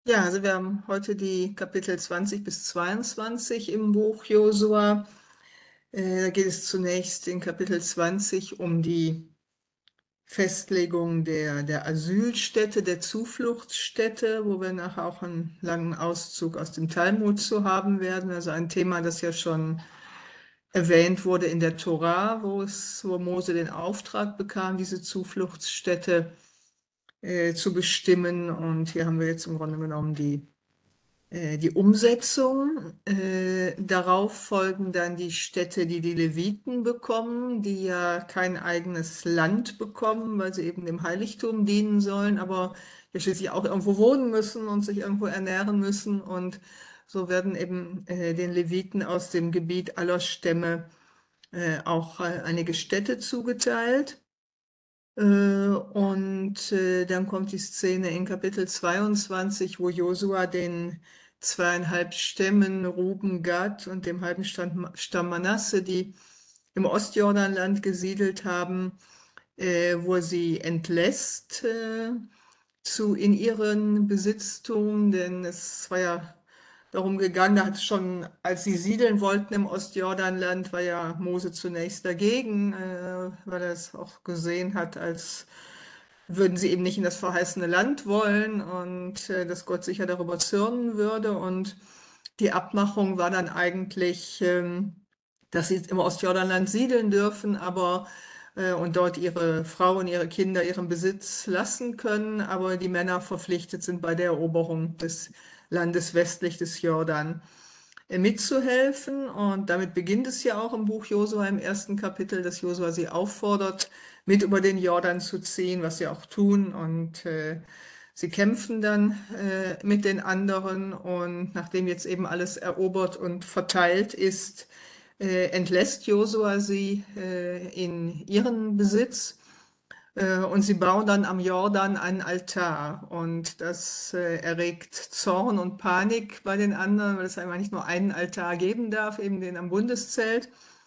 Ja, also wir haben heute die Kapitel 20 bis 22 im Buch Josua. Da geht es zunächst in Kapitel 20 um die Festlegung der Asylstätte, der Zufluchtsstätte, wo wir nachher auch einen langen Auszug aus dem Talmud zu haben werden. Also ein Thema, das ja schon erwähnt wurde in der Tora, wo Mose den Auftrag bekam, diese Zufluchtsstätte zu bestimmen. Und hier haben wir jetzt im Grunde genommen die Umsetzung. Darauf folgen dann die Städte, die die Leviten bekommen, die ja kein eigenes Land bekommen, weil sie eben dem Heiligtum dienen sollen, aber ja schließlich auch irgendwo wohnen müssen und sich irgendwo ernähren müssen. Und so werden eben den Leviten aus dem Gebiet aller Stämme auch einige Städte zugeteilt. Dann kommt die Szene in Kapitel 22, wo Josua den 2,5 Stämmen, Ruben, Gad und dem halben Stamm Manasse, die im Ostjordanland gesiedelt haben, wo er sie entlässt in ihren Besitztum, denn es war ja darum gegangen, da hat schon, als sie siedeln wollten im Ostjordanland, war ja Mose zunächst dagegen, weil er es auch gesehen hat, als würden sie eben nicht in das verheißene Land wollen und dass Gott sicher darüber zürnen würde. Und die Abmachung war dann eigentlich, dass sie im Ostjordanland siedeln dürfen, aber und dort ihre Frauen, ihre Kinder, ihren Besitz lassen können, aber die Männer verpflichtet sind, bei der Eroberung des Landes westlich des Jordan mitzuhelfen. Und damit beginnt es ja auch im Buch Josua im ersten Kapitel, dass Josua sie auffordert, mit über den Jordan zu ziehen, was sie auch tun. Und sie kämpfen dann mit den anderen. Und nachdem jetzt eben alles erobert und verteilt ist, entlässt Josua sie in ihren Besitz. Und sie bauen dann am Jordan einen Altar. Und das erregt Zorn und Panik bei den anderen, weil es einfach nicht nur einen Altar geben darf, eben den am Bundeszelt.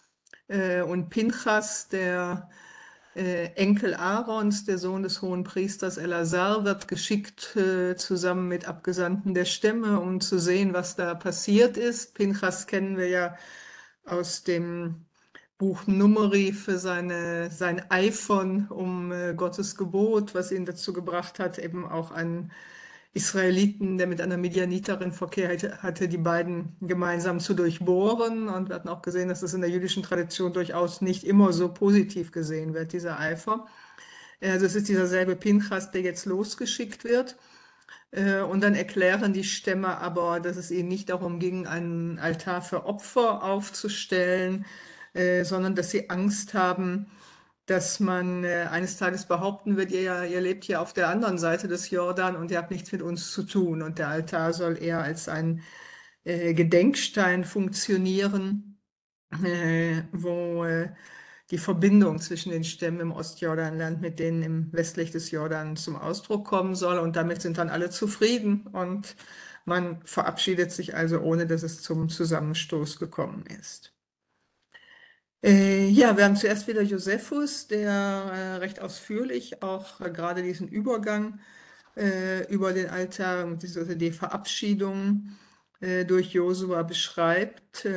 Und Pinchas, der Enkel Aarons, der Sohn des Hohenpriesters Elazar, wird geschickt zusammen mit Abgesandten der Stämme, um zu sehen, was da passiert ist. Pinchas kennen wir ja aus dem Buch Numeri für sein Eifern um Gottes Gebot, was ihn dazu gebracht hat, eben auch einen Israeliten, der mit einer Midianiterin Verkehr hatte, die beiden gemeinsam zu durchbohren. Und wir hatten auch gesehen, dass es in der jüdischen Tradition durchaus nicht immer so positiv gesehen wird, dieser Eifer. Also es ist dieser selbe Pinchas, der jetzt losgeschickt wird. Und dann erklären die Stämme aber, dass es ihnen nicht darum ging, einen Altar für Opfer aufzustellen, sondern dass sie Angst haben, dass man eines Tages behaupten wird, ihr lebt hier auf der anderen Seite des Jordan und ihr habt nichts mit uns zu tun. Und der Altar soll eher als ein Gedenkstein funktionieren, wo die Verbindung zwischen den Stämmen im Ostjordanland mit denen im westlich des Jordan zum Ausdruck kommen soll. Und damit sind dann alle zufrieden und man verabschiedet sich also, ohne dass es zum Zusammenstoß gekommen ist. Ja, wir haben zuerst wieder Josephus, der recht ausführlich auch gerade diesen Übergang über den Altar, beziehungsweise die Verabschiedung durch Josua beschreibt.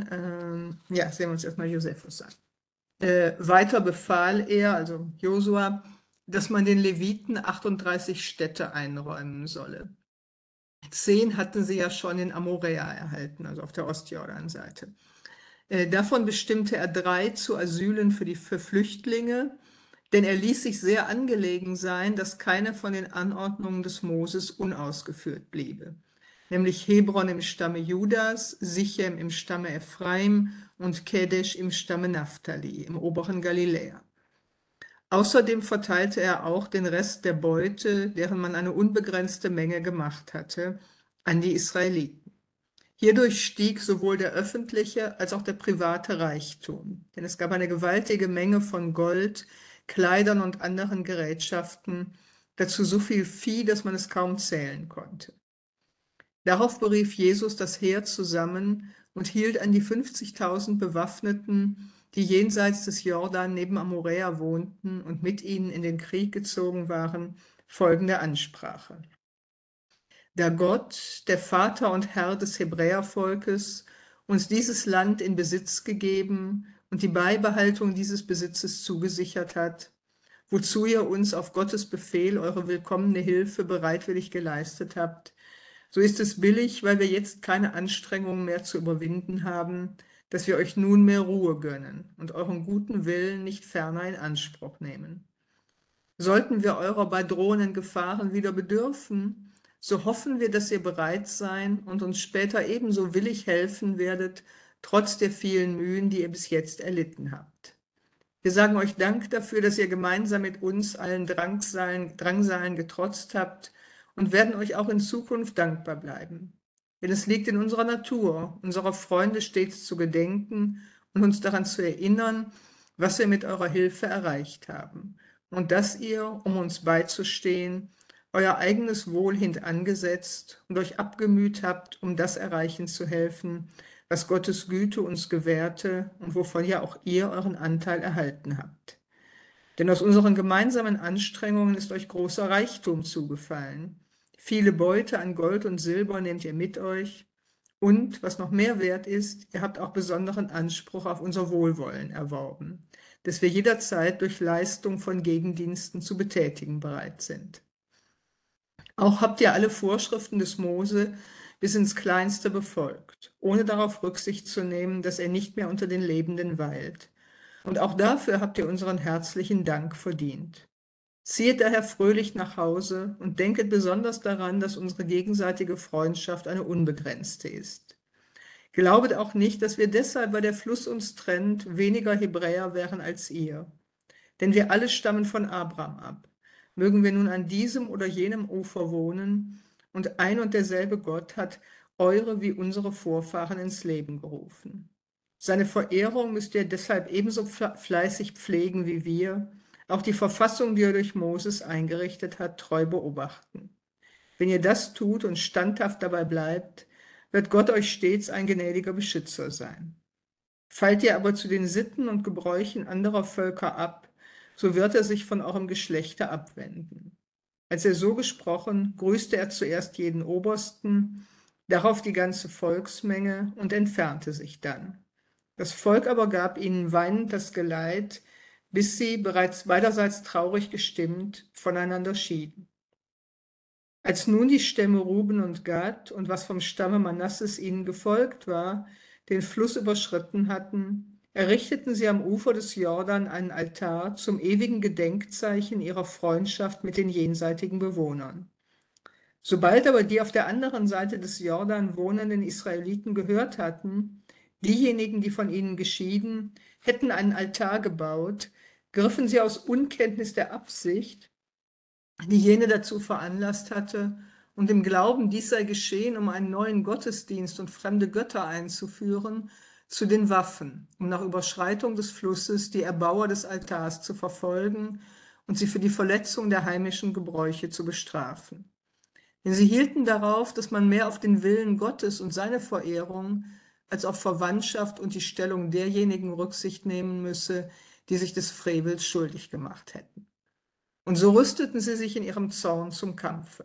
Ja, sehen wir uns erstmal Josephus an. Weiter befahl er, also Josua, dass man den Leviten 38 Städte einräumen solle. 10 hatten sie ja schon in Amorea erhalten, also auf der Ostjordanseite. Davon bestimmte er 3 zu Asylen für Flüchtlinge, denn er ließ sich sehr angelegen sein, dass keine von den Anordnungen des Moses unausgeführt bliebe, nämlich Hebron im Stamme Judas, Sichem im Stamme Ephraim und Kedesh im Stamme Naphtali im oberen Galiläa. Außerdem verteilte er auch den Rest der Beute, deren man eine unbegrenzte Menge gemacht hatte, an die Israeliten. Hierdurch stieg sowohl der öffentliche als auch der private Reichtum, denn es gab eine gewaltige Menge von Gold, Kleidern und anderen Gerätschaften, dazu so viel Vieh, dass man es kaum zählen konnte. Darauf berief Jesus das Heer zusammen und hielt an die 50.000 Bewaffneten, die jenseits des Jordan neben Amorea wohnten und mit ihnen in den Krieg gezogen waren, folgende Ansprache. Da Gott, der Vater und Herr des Hebräervolkes, uns dieses Land in Besitz gegeben und die Beibehaltung dieses Besitzes zugesichert hat, wozu ihr uns auf Gottes Befehl eure willkommene Hilfe bereitwillig geleistet habt, so ist es billig, weil wir jetzt keine Anstrengungen mehr zu überwinden haben, dass wir euch nunmehr Ruhe gönnen und euren guten Willen nicht ferner in Anspruch nehmen. Sollten wir eurer bei drohenden Gefahren wieder bedürfen, so hoffen wir, dass ihr bereit sein und uns später ebenso willig helfen werdet, trotz der vielen Mühen, die ihr bis jetzt erlitten habt. Wir sagen euch Dank dafür, dass ihr gemeinsam mit uns allen Drangsalen getrotzt habt und werden euch auch in Zukunft dankbar bleiben. Denn es liegt in unserer Natur, unserer Freunde stets zu gedenken und uns daran zu erinnern, was wir mit eurer Hilfe erreicht haben und dass ihr, um uns beizustehen, euer eigenes Wohl hintangesetzt und euch abgemüht habt, um das erreichen zu helfen, was Gottes Güte uns gewährte und wovon ja auch ihr euren Anteil erhalten habt. Denn aus unseren gemeinsamen Anstrengungen ist euch großer Reichtum zugefallen. Viele Beute an Gold und Silber nehmt ihr mit euch und, was noch mehr wert ist, ihr habt auch besonderen Anspruch auf unser Wohlwollen erworben, das wir jederzeit durch Leistung von Gegendiensten zu betätigen bereit sind. Auch habt ihr alle Vorschriften des Mose bis ins Kleinste befolgt, ohne darauf Rücksicht zu nehmen, dass er nicht mehr unter den Lebenden weilt. Und auch dafür habt ihr unseren herzlichen Dank verdient. Ziehet daher fröhlich nach Hause und denket besonders daran, dass unsere gegenseitige Freundschaft eine unbegrenzte ist. Glaubet auch nicht, dass wir deshalb, weil der Fluss uns trennt, weniger Hebräer wären als ihr. Denn wir alle stammen von Abraham ab. Mögen wir nun an diesem oder jenem Ufer wohnen, und ein und derselbe Gott hat eure wie unsere Vorfahren ins Leben gerufen. Seine Verehrung müsst ihr deshalb ebenso fleißig pflegen wie wir, auch die Verfassung, die er durch Moses eingerichtet hat, treu beobachten. Wenn ihr das tut und standhaft dabei bleibt, wird Gott euch stets ein gnädiger Beschützer sein. Fallt ihr aber zu den Sitten und Gebräuchen anderer Völker ab, so wird er sich von eurem Geschlechte abwenden. Als er so gesprochen, grüßte er zuerst jeden Obersten, darauf die ganze Volksmenge und entfernte sich dann. Das Volk aber gab ihnen weinend das Geleit, bis sie, bereits beiderseits traurig gestimmt, voneinander schieden. Als nun die Stämme Ruben und Gad und was vom Stamme Manasses ihnen gefolgt war, den Fluss überschritten hatten, errichteten sie am Ufer des Jordan einen Altar zum ewigen Gedenkzeichen ihrer Freundschaft mit den jenseitigen Bewohnern. Sobald aber die auf der anderen Seite des Jordan wohnenden Israeliten gehört hatten, diejenigen, die von ihnen geschieden, hätten einen Altar gebaut, griffen sie aus Unkenntnis der Absicht, die jene dazu veranlasst hatte, und im Glauben, dies sei geschehen, um einen neuen Gottesdienst und fremde Götter einzuführen, zu den Waffen, um nach Überschreitung des Flusses die Erbauer des Altars zu verfolgen und sie für die Verletzung der heimischen Gebräuche zu bestrafen. Denn sie hielten darauf, dass man mehr auf den Willen Gottes und seine Verehrung als auf Verwandtschaft und die Stellung derjenigen Rücksicht nehmen müsse, die sich des Frevels schuldig gemacht hätten. Und so rüsteten sie sich in ihrem Zorn zum Kampfe.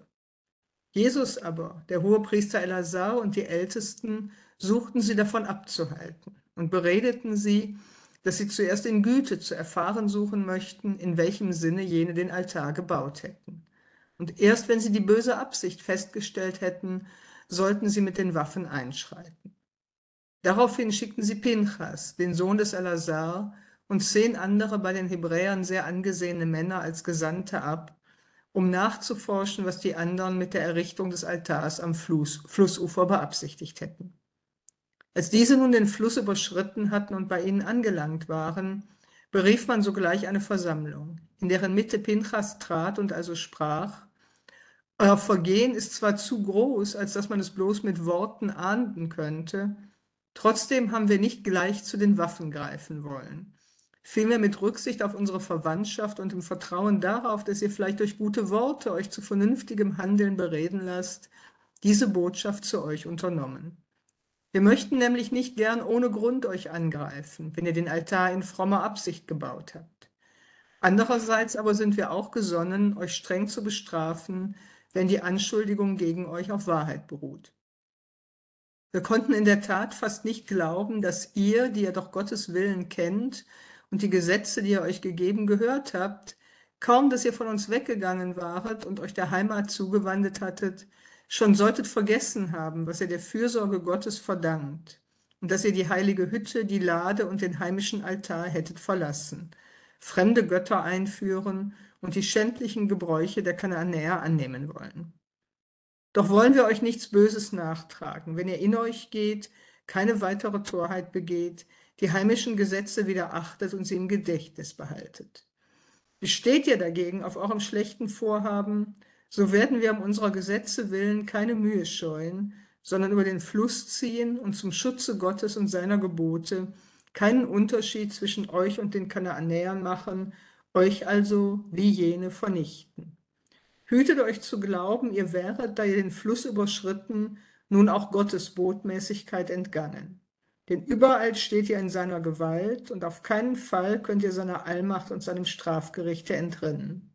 Jesus aber, der Hohepriester Eleazar und die Ältesten suchten sie davon abzuhalten und beredeten sie, dass sie zuerst in Güte zu erfahren suchen möchten, in welchem Sinne jene den Altar gebaut hätten. Und erst wenn sie die böse Absicht festgestellt hätten, sollten sie mit den Waffen einschreiten. Daraufhin schickten sie Pinchas, den Sohn des Eleazar, und 10 andere bei den Hebräern sehr angesehene Männer als Gesandte ab, um nachzuforschen, was die anderen mit der Errichtung des Altars am Flussufer beabsichtigt hätten. Als diese nun den Fluss überschritten hatten und bei ihnen angelangt waren, berief man sogleich eine Versammlung, in deren Mitte Pinchas trat und also sprach: Euer Vergehen ist zwar zu groß, als dass man es bloß mit Worten ahnden könnte, trotzdem haben wir nicht gleich zu den Waffen greifen wollen. Vielmehr mit Rücksicht auf unsere Verwandtschaft und im Vertrauen darauf, dass ihr vielleicht durch gute Worte euch zu vernünftigem Handeln bereden lasst, diese Botschaft zu euch unternommen. Wir möchten nämlich nicht gern ohne Grund euch angreifen, wenn ihr den Altar in frommer Absicht gebaut habt. Andererseits aber sind wir auch gesonnen, euch streng zu bestrafen, wenn die Anschuldigung gegen euch auf Wahrheit beruht. Wir konnten in der Tat fast nicht glauben, dass ihr, die ihr doch Gottes Willen kennt und die Gesetze, die er euch gegeben, gehört habt, kaum dass ihr von uns weggegangen waret und euch der Heimat zugewandt hattet, schon solltet vergessen haben, was ihr der Fürsorge Gottes verdankt, und dass ihr die heilige Hütte, die Lade und den heimischen Altar hättet verlassen, fremde Götter einführen und die schändlichen Gebräuche der Kanaanäer annehmen wollen. Doch wollen wir euch nichts Böses nachtragen, wenn ihr in euch geht, keine weitere Torheit begeht, die heimischen Gesetze wieder achtet und sie im Gedächtnis behaltet. Besteht ihr dagegen auf eurem schlechten Vorhaben, so werden wir um unserer Gesetze willen keine Mühe scheuen, sondern über den Fluss ziehen und zum Schutze Gottes und seiner Gebote keinen Unterschied zwischen euch und den Kanaanäern machen, euch also wie jene vernichten. Hütet euch zu glauben, ihr wäret, da ihr den Fluss überschritten, nun auch Gottes Botmäßigkeit entgangen. Denn überall steht ihr in seiner Gewalt, und auf keinen Fall könnt ihr seiner Allmacht und seinem Strafgerichte entrinnen.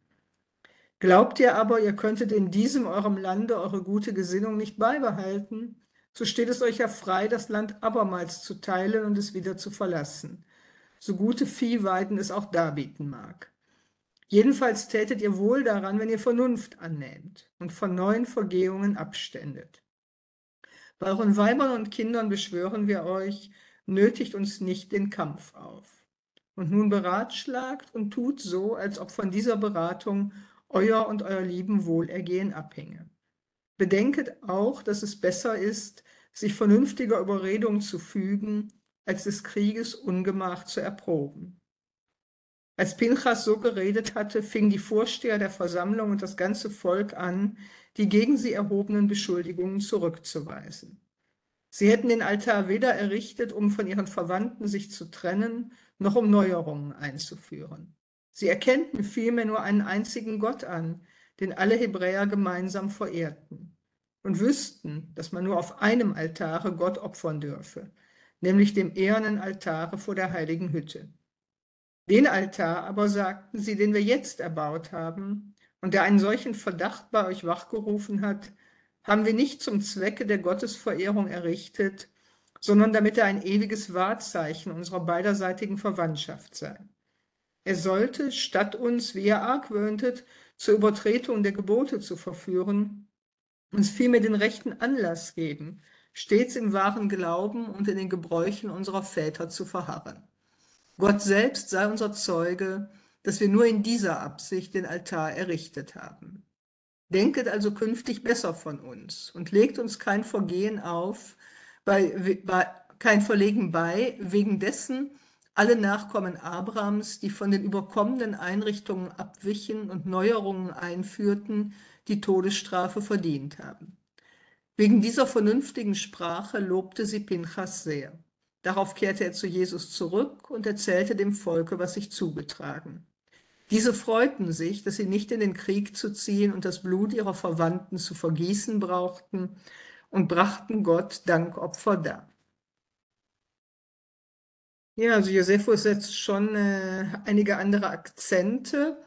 Glaubt ihr aber, ihr könntet in diesem eurem Lande eure gute Gesinnung nicht beibehalten, so steht es euch ja frei, das Land abermals zu teilen und es wieder zu verlassen, so gute Viehweiden es auch darbieten mag. Jedenfalls tätet ihr wohl daran, wenn ihr Vernunft annehmt und von neuen Vergehungen abständet. Bei euren Weibern und Kindern beschwören wir euch, nötigt uns nicht den Kampf auf. Und nun beratschlagt und tut so, als ob von dieser Beratung euer und euer lieben Wohlergehen abhinge. Bedenket auch, dass es besser ist, sich vernünftiger Überredung zu fügen, als des Krieges Ungemach zu erproben. Als Pinchas so geredet hatte, fingen die Vorsteher der Versammlung und das ganze Volk an, die gegen sie erhobenen Beschuldigungen zurückzuweisen. Sie hätten den Altar weder errichtet, um von ihren Verwandten sich zu trennen, noch um Neuerungen einzuführen. Sie erkennten vielmehr nur einen einzigen Gott an, den alle Hebräer gemeinsam verehrten, und wüssten, dass man nur auf einem Altare Gott opfern dürfe, nämlich dem ehernen Altare vor der heiligen Hütte. Den Altar aber, sagten sie, den wir jetzt erbaut haben und der einen solchen Verdacht bei euch wachgerufen hat, haben wir nicht zum Zwecke der Gottesverehrung errichtet, sondern damit er ein ewiges Wahrzeichen unserer beiderseitigen Verwandtschaft sei. Er sollte, statt uns, wie ihr argwöhntet, zur Übertretung der Gebote zu verführen, uns vielmehr den rechten Anlass geben, stets im wahren Glauben und in den Gebräuchen unserer Väter zu verharren. Gott selbst sei unser Zeuge, dass wir nur in dieser Absicht den Altar errichtet haben. Denket also künftig besser von uns und legt uns kein Vergehen auf, kein Verlegen bei, wegen dessen alle Nachkommen Abrahams, die von den überkommenen Einrichtungen abwichen und Neuerungen einführten, die Todesstrafe verdient haben. Wegen dieser vernünftigen Sprache lobte sie Pinchas sehr. Darauf kehrte er zu Jesus zurück und erzählte dem Volke, was sich zugetragen. Diese freuten sich, dass sie nicht in den Krieg zu ziehen und das Blut ihrer Verwandten zu vergießen brauchten, und brachten Gott Dankopfer dar. Ja, also Josephus setzt schon einige andere Akzente.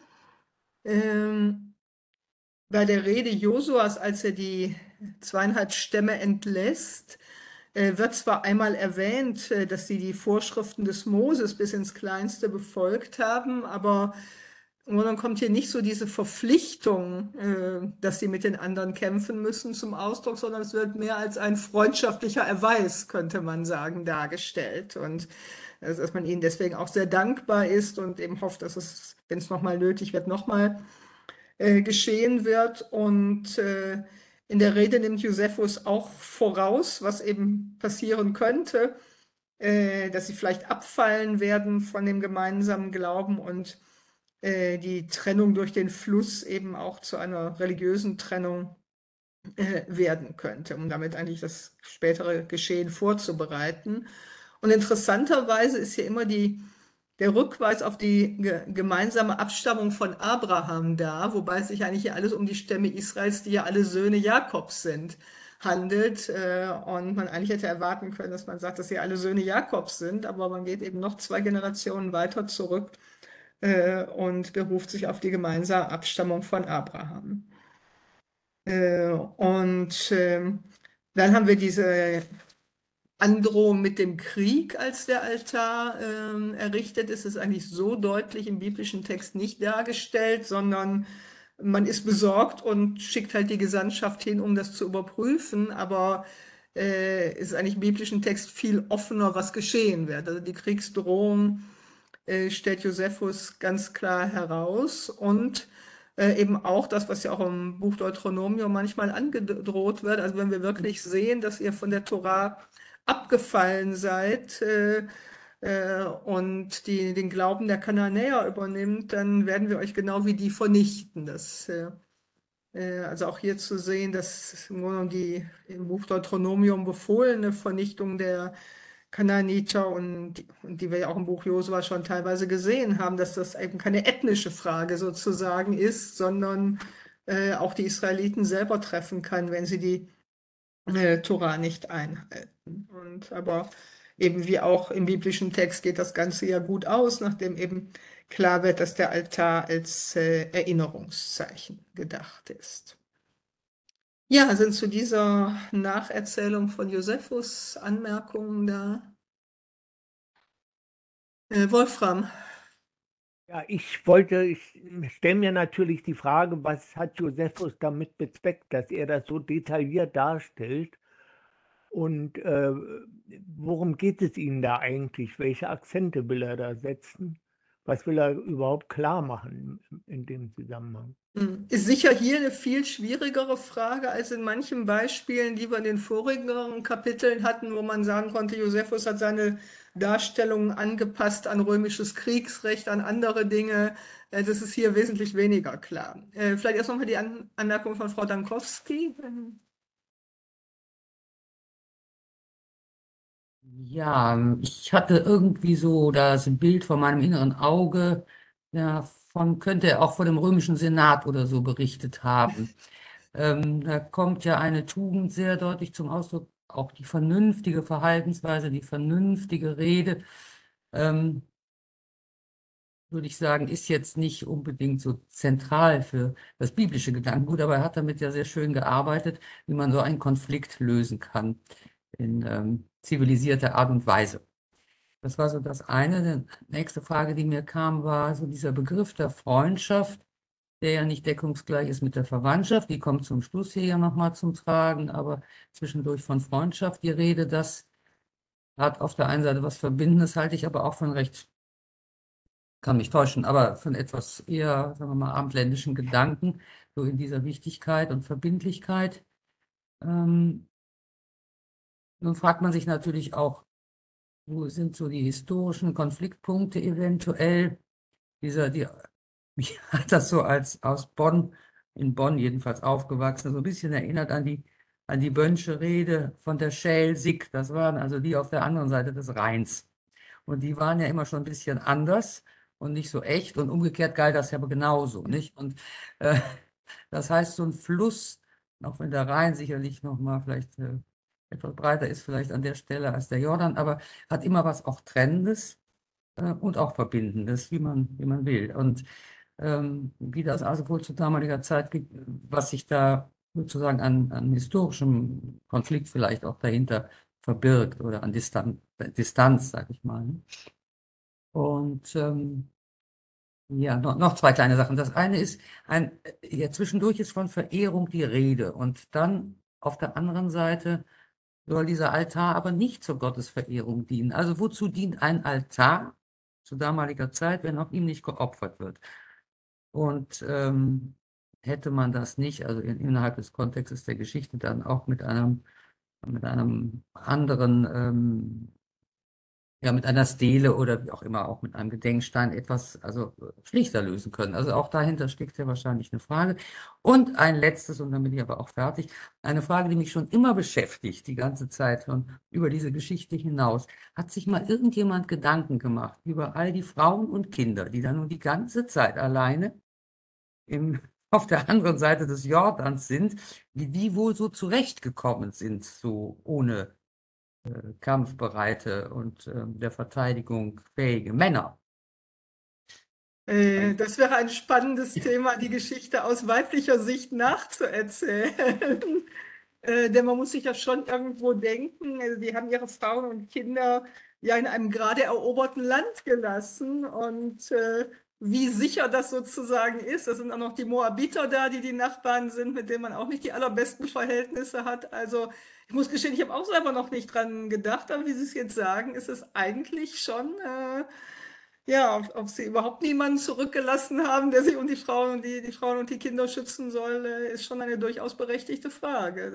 Bei der Rede Josuas, als er die 2,5 Stämme entlässt, wird zwar einmal erwähnt, dass sie die Vorschriften des Moses bis ins Kleinste befolgt haben, aber dann kommt hier nicht so diese Verpflichtung, dass sie mit den anderen kämpfen müssen, zum Ausdruck, sondern es wird mehr als ein freundschaftlicher Erweis, könnte man sagen, dargestellt. Und dass man ihnen deswegen auch sehr dankbar ist und eben hofft, dass es, wenn es nochmal nötig wird, nochmal geschehen wird. Und in der Rede nimmt Josephus auch voraus, was eben passieren könnte, dass sie vielleicht abfallen werden von dem gemeinsamen Glauben und die Trennung durch den Fluss eben auch zu einer religiösen Trennung werden könnte, um damit eigentlich das spätere Geschehen vorzubereiten. Und interessanterweise ist hier immer der Rückweis auf die gemeinsame Abstammung von Abraham da, wobei es sich eigentlich hier alles um die Stämme Israels, die ja alle Söhne Jakobs sind, handelt. Und man eigentlich hätte erwarten können, dass man sagt, dass sie alle Söhne Jakobs sind, aber man geht eben noch 2 Generationen weiter zurück und beruft sich auf die gemeinsame Abstammung von Abraham. Und dann haben wir diese Androhung mit dem Krieg, als der Altar errichtet ist, ist eigentlich so deutlich im biblischen Text nicht dargestellt, sondern man ist besorgt und schickt halt die Gesandtschaft hin, um das zu überprüfen, aber ist eigentlich im biblischen Text viel offener, was geschehen wird. Also die Kriegsdrohung stellt Josephus ganz klar heraus und eben auch das, was ja auch im Buch Deuteronomium manchmal angedroht wird. Also wenn wir wirklich sehen, dass ihr von der Tora abgefallen seid und den Glauben der Kananäer übernimmt, dann werden wir euch genau wie die vernichten. Also auch hier zu sehen, dass im Grunde genommen die im Buch Deuteronomium befohlene Vernichtung der Kanaaniter und die wir ja auch im Buch Josua schon teilweise gesehen haben, dass das eben keine ethnische Frage sozusagen ist, sondern auch die Israeliten selber treffen kann, wenn sie die Tora nicht einhalten. Aber eben wie auch im biblischen Text geht das Ganze ja gut aus, nachdem eben klar wird, dass der Altar als Erinnerungszeichen gedacht ist. Ja, sind zu dieser Nacherzählung von Josephus Anmerkungen da? Wolfram. Ja, ich stelle mir natürlich die Frage, was hat Josephus damit bezweckt, dass er das so detailliert darstellt? Und worum geht es ihm da eigentlich? Welche Akzente will er da setzen? Was will er überhaupt klar machen in dem Zusammenhang? Ist sicher hier eine viel schwierigere Frage als in manchen Beispielen, die wir in den vorigen Kapiteln hatten, wo man sagen konnte, Josephus hat seine Darstellungen angepasst an römisches Kriegsrecht, an andere Dinge. Das ist hier wesentlich weniger klar. Vielleicht erst nochmal die Anmerkung von Frau Dankowski. Ja, ich hatte irgendwie so das Bild vor meinem inneren Auge, ja, könnte er auch vor dem römischen Senat oder so berichtet haben. Da kommt ja eine Tugend sehr deutlich zum Ausdruck, auch die vernünftige Verhaltensweise, die vernünftige Rede, ähm, würde ich sagen, ist jetzt nicht unbedingt so zentral für das biblische Gedankengut, aber er hat damit ja sehr schön gearbeitet, wie man so einen Konflikt lösen kann in zivilisierter Art und Weise. Das war so das eine. Die nächste Frage, die mir kam, war so dieser Begriff der Freundschaft, der ja nicht deckungsgleich ist mit der Verwandtschaft. Die kommt zum Schluss hier ja nochmal zum Tragen, aber zwischendurch von Freundschaft die Rede, das hat auf der einen Seite was Verbindendes, halte ich aber auch von recht, kann mich täuschen, aber von etwas eher, sagen wir mal, abendländischen Gedanken, so in dieser Wichtigkeit und Verbindlichkeit. Nun fragt man sich natürlich auch, wo sind so die historischen Konfliktpunkte eventuell? Mich hat das so als aus Bonn, in Bonn jedenfalls aufgewachsen, so ein bisschen erinnert an die Bönsche Rede von der Schelsig. Das waren also die auf der anderen Seite des Rheins. Und die waren ja immer schon ein bisschen anders und nicht so echt. Und umgekehrt galt das ja aber genauso, nicht? Und äh, das heißt, so ein Fluss, auch wenn der Rhein sicherlich noch mal vielleicht etwas breiter ist, vielleicht an der Stelle als der Jordan, aber hat immer was auch Trennendes und auch Verbindendes, wie man will. Und wie das also wohl zu damaliger Zeit, was sich da sozusagen an historischem Konflikt vielleicht auch dahinter verbirgt oder an Distanz, sag ich mal. Ne? Und ja, noch zwei kleine Sachen. Das eine ist, ja, zwischendurch ist von Verehrung die Rede und dann auf der anderen Seite soll dieser Altar aber nicht zur Gottesverehrung dienen. Also wozu dient ein Altar zu damaliger Zeit, wenn auf ihm nicht geopfert wird? Und hätte man das nicht, also innerhalb des Kontextes der Geschichte, dann auch mit einem anderen, ja, mit einer Stele oder wie auch immer, auch mit einem Gedenkstein etwas, also schlichter lösen können. Also auch dahinter steckt ja wahrscheinlich eine Frage. Und ein letztes, und dann bin ich aber auch fertig, eine Frage, die mich schon immer beschäftigt, die ganze Zeit schon über diese Geschichte hinaus. Hat sich mal irgendjemand Gedanken gemacht über all die Frauen und Kinder, die dann nun die ganze Zeit alleine auf der anderen Seite des Jordans sind, wie die wohl so zurechtgekommen sind, so ohne kampfbereite und der Verteidigung fähige Männer. Das wäre ein spannendes Thema, die Geschichte aus weiblicher Sicht nachzuerzählen. Denn man muss sich ja schon irgendwo denken, also die haben ihre Frauen und Kinder ja in einem gerade eroberten Land gelassen und wie sicher das sozusagen ist. Es sind auch noch die Moabiter da, die die Nachbarn sind, mit denen man auch nicht die allerbesten Verhältnisse hat. Also ich muss gestehen, ich habe auch selber noch nicht dran gedacht, aber wie Sie es jetzt sagen, ist es eigentlich schon, ja, ob sie überhaupt niemanden zurückgelassen haben, der sich um die Frauen und die Frauen und die Kinder schützen soll, ist schon eine durchaus berechtigte Frage.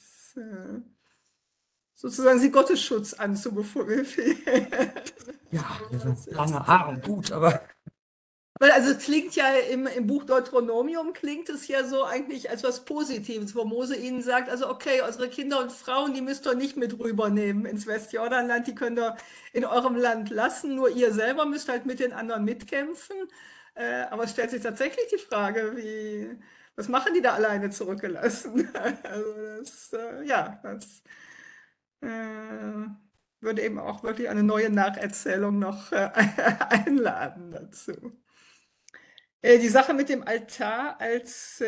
Sozusagen sie Gottesschutz anzubefehlen. Ja, das Das ist lange ist, Haare, gut, aber weil also es klingt ja im Buch Deuteronomium klingt es ja so eigentlich als was Positives, wo Mose ihnen sagt, also okay, eure Kinder und Frauen, die müsst ihr nicht mit rübernehmen ins Westjordanland, die könnt ihr in eurem Land lassen, nur ihr selber müsst halt mit den anderen mitkämpfen. Aber es stellt sich tatsächlich die Frage, was machen die da alleine zurückgelassen? Also ja, das äh, würde eben auch wirklich eine neue Nacherzählung noch einladen dazu. Die Sache mit dem Altar als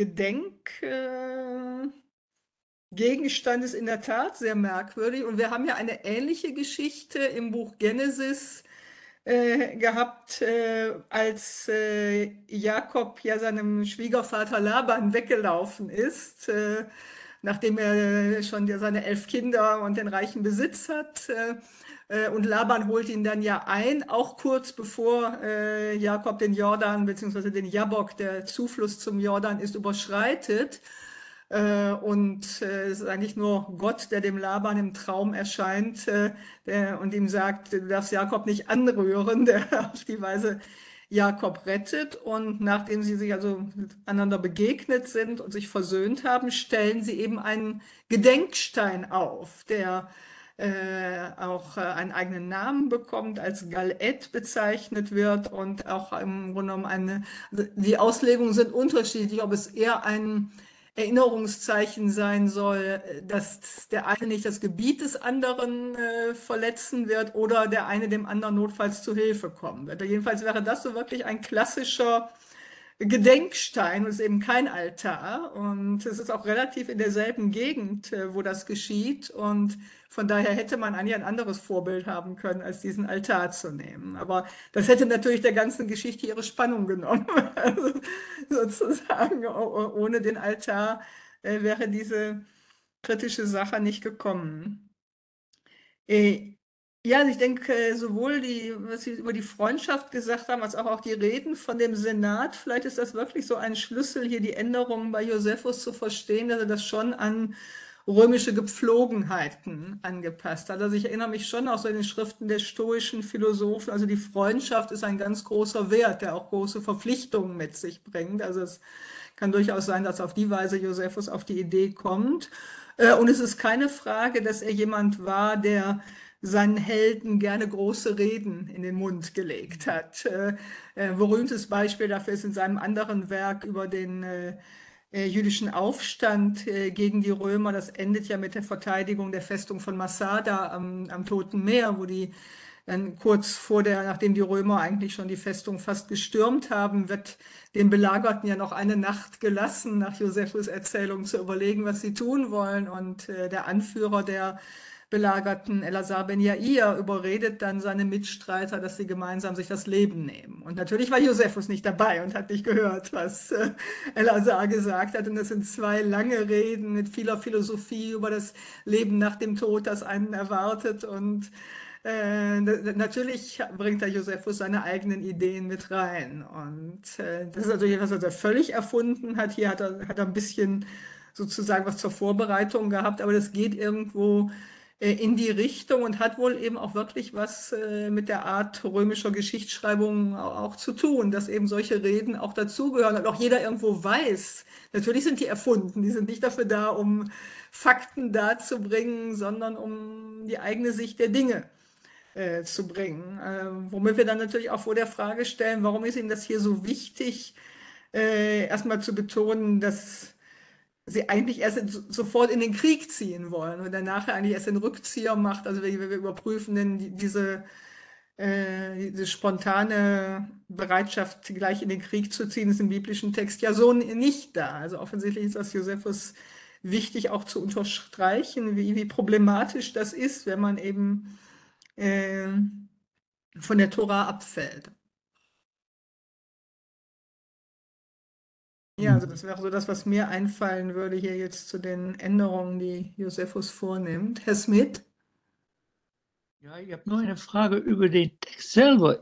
Gegenstand ist in der Tat sehr merkwürdig. Und wir haben ja eine ähnliche Geschichte im Buch Genesis gehabt, als Jakob ja seinem Schwiegervater Laban weggelaufen ist, nachdem er schon seine 11 Kinder und den reichen Besitz hat. Und Laban holt ihn dann ja ein, auch kurz bevor Jakob den Jordan beziehungsweise den Jabbok, der Zufluss zum Jordan ist, überschreitet. Es ist eigentlich nur Gott, der dem Laban im Traum erscheint und ihm sagt, du darfst Jakob nicht anrühren, der auf die Weise Jakob rettet. Und nachdem sie sich also miteinander begegnet sind und sich versöhnt haben, stellen sie eben einen Gedenkstein auf, der auch einen eigenen Namen bekommt, als Gal-Ed bezeichnet wird und auch im Grunde genommen die Auslegungen sind unterschiedlich, ob es eher ein Erinnerungszeichen sein soll, dass der eine nicht das Gebiet des anderen verletzen wird oder der eine dem anderen notfalls zu Hilfe kommen wird. Jedenfalls wäre das so wirklich ein klassischer Gedenkstein und ist eben kein Altar. Und es ist auch relativ in derselben Gegend, wo das geschieht. Und von daher hätte man eigentlich ein anderes Vorbild haben können, als diesen Altar zu nehmen. Aber das hätte natürlich der ganzen Geschichte ihre Spannung genommen. Also sozusagen ohne den Altar wäre diese kritische Sache nicht gekommen. Äh, Ja, also ich denke, sowohl was Sie über die Freundschaft gesagt haben, als auch die Reden von dem Senat, vielleicht ist das wirklich so ein Schlüssel, hier die Änderungen bei Josephus zu verstehen, dass er das schon an römische Gepflogenheiten angepasst hat. Also ich erinnere mich schon auch so in den Schriften der stoischen Philosophen, also die Freundschaft ist ein ganz großer Wert, der auch große Verpflichtungen mit sich bringt. Also es kann durchaus sein, dass auf die Weise Josephus auf die Idee kommt. Und es ist keine Frage, dass er jemand war, der seinen Helden gerne große Reden in den Mund gelegt hat. Berühmtes Beispiel dafür ist in seinem anderen Werk über den jüdischen Aufstand gegen die Römer. Das endet ja mit der Verteidigung der Festung von Masada am Toten Meer, wo die dann kurz nachdem die Römer eigentlich schon die Festung fast gestürmt haben, wird den Belagerten ja noch eine Nacht gelassen, nach Josephus Erzählung zu überlegen, was sie tun wollen. Und der Anführer der Belagerten, Elazar ben Jair, überredet dann seine Mitstreiter, dass sie gemeinsam sich das Leben nehmen. Und natürlich war Josephus nicht dabei und hat nicht gehört, was Elazar gesagt hat. Und das sind zwei lange Reden mit vieler Philosophie über das Leben nach dem Tod, das einen erwartet. Und natürlich bringt der Josephus seine eigenen Ideen mit rein. Und das ist natürlich etwas, was er völlig erfunden hat. Hier hat er ein bisschen sozusagen was zur Vorbereitung gehabt, aber das geht irgendwo in die Richtung und hat wohl eben auch wirklich was mit der Art römischer Geschichtsschreibung auch zu tun, dass eben solche Reden auch dazugehören und auch jeder irgendwo weiß. Natürlich sind die erfunden, die sind nicht dafür da, um Fakten darzubringen, sondern um die eigene Sicht der Dinge zu bringen. Womit wir dann natürlich auch vor der Frage stellen, warum ist ihm das hier so wichtig, erstmal zu betonen, dass sie eigentlich erst sofort in den Krieg ziehen wollen und dann nachher eigentlich erst den Rückzieher macht. Also wir überprüfen denn diese diese spontane Bereitschaft, gleich in den Krieg zu ziehen, ist im biblischen Text ja so nicht da. Also offensichtlich ist das Josephus wichtig auch zu unterstreichen, wie problematisch das ist, wenn man eben von der Tora abfällt. Ja, also das wäre so das, was mir einfallen würde hier jetzt zu den Änderungen, die Josephus vornimmt. Herr Smith? Ja, ich habe noch eine Frage über den Text selber.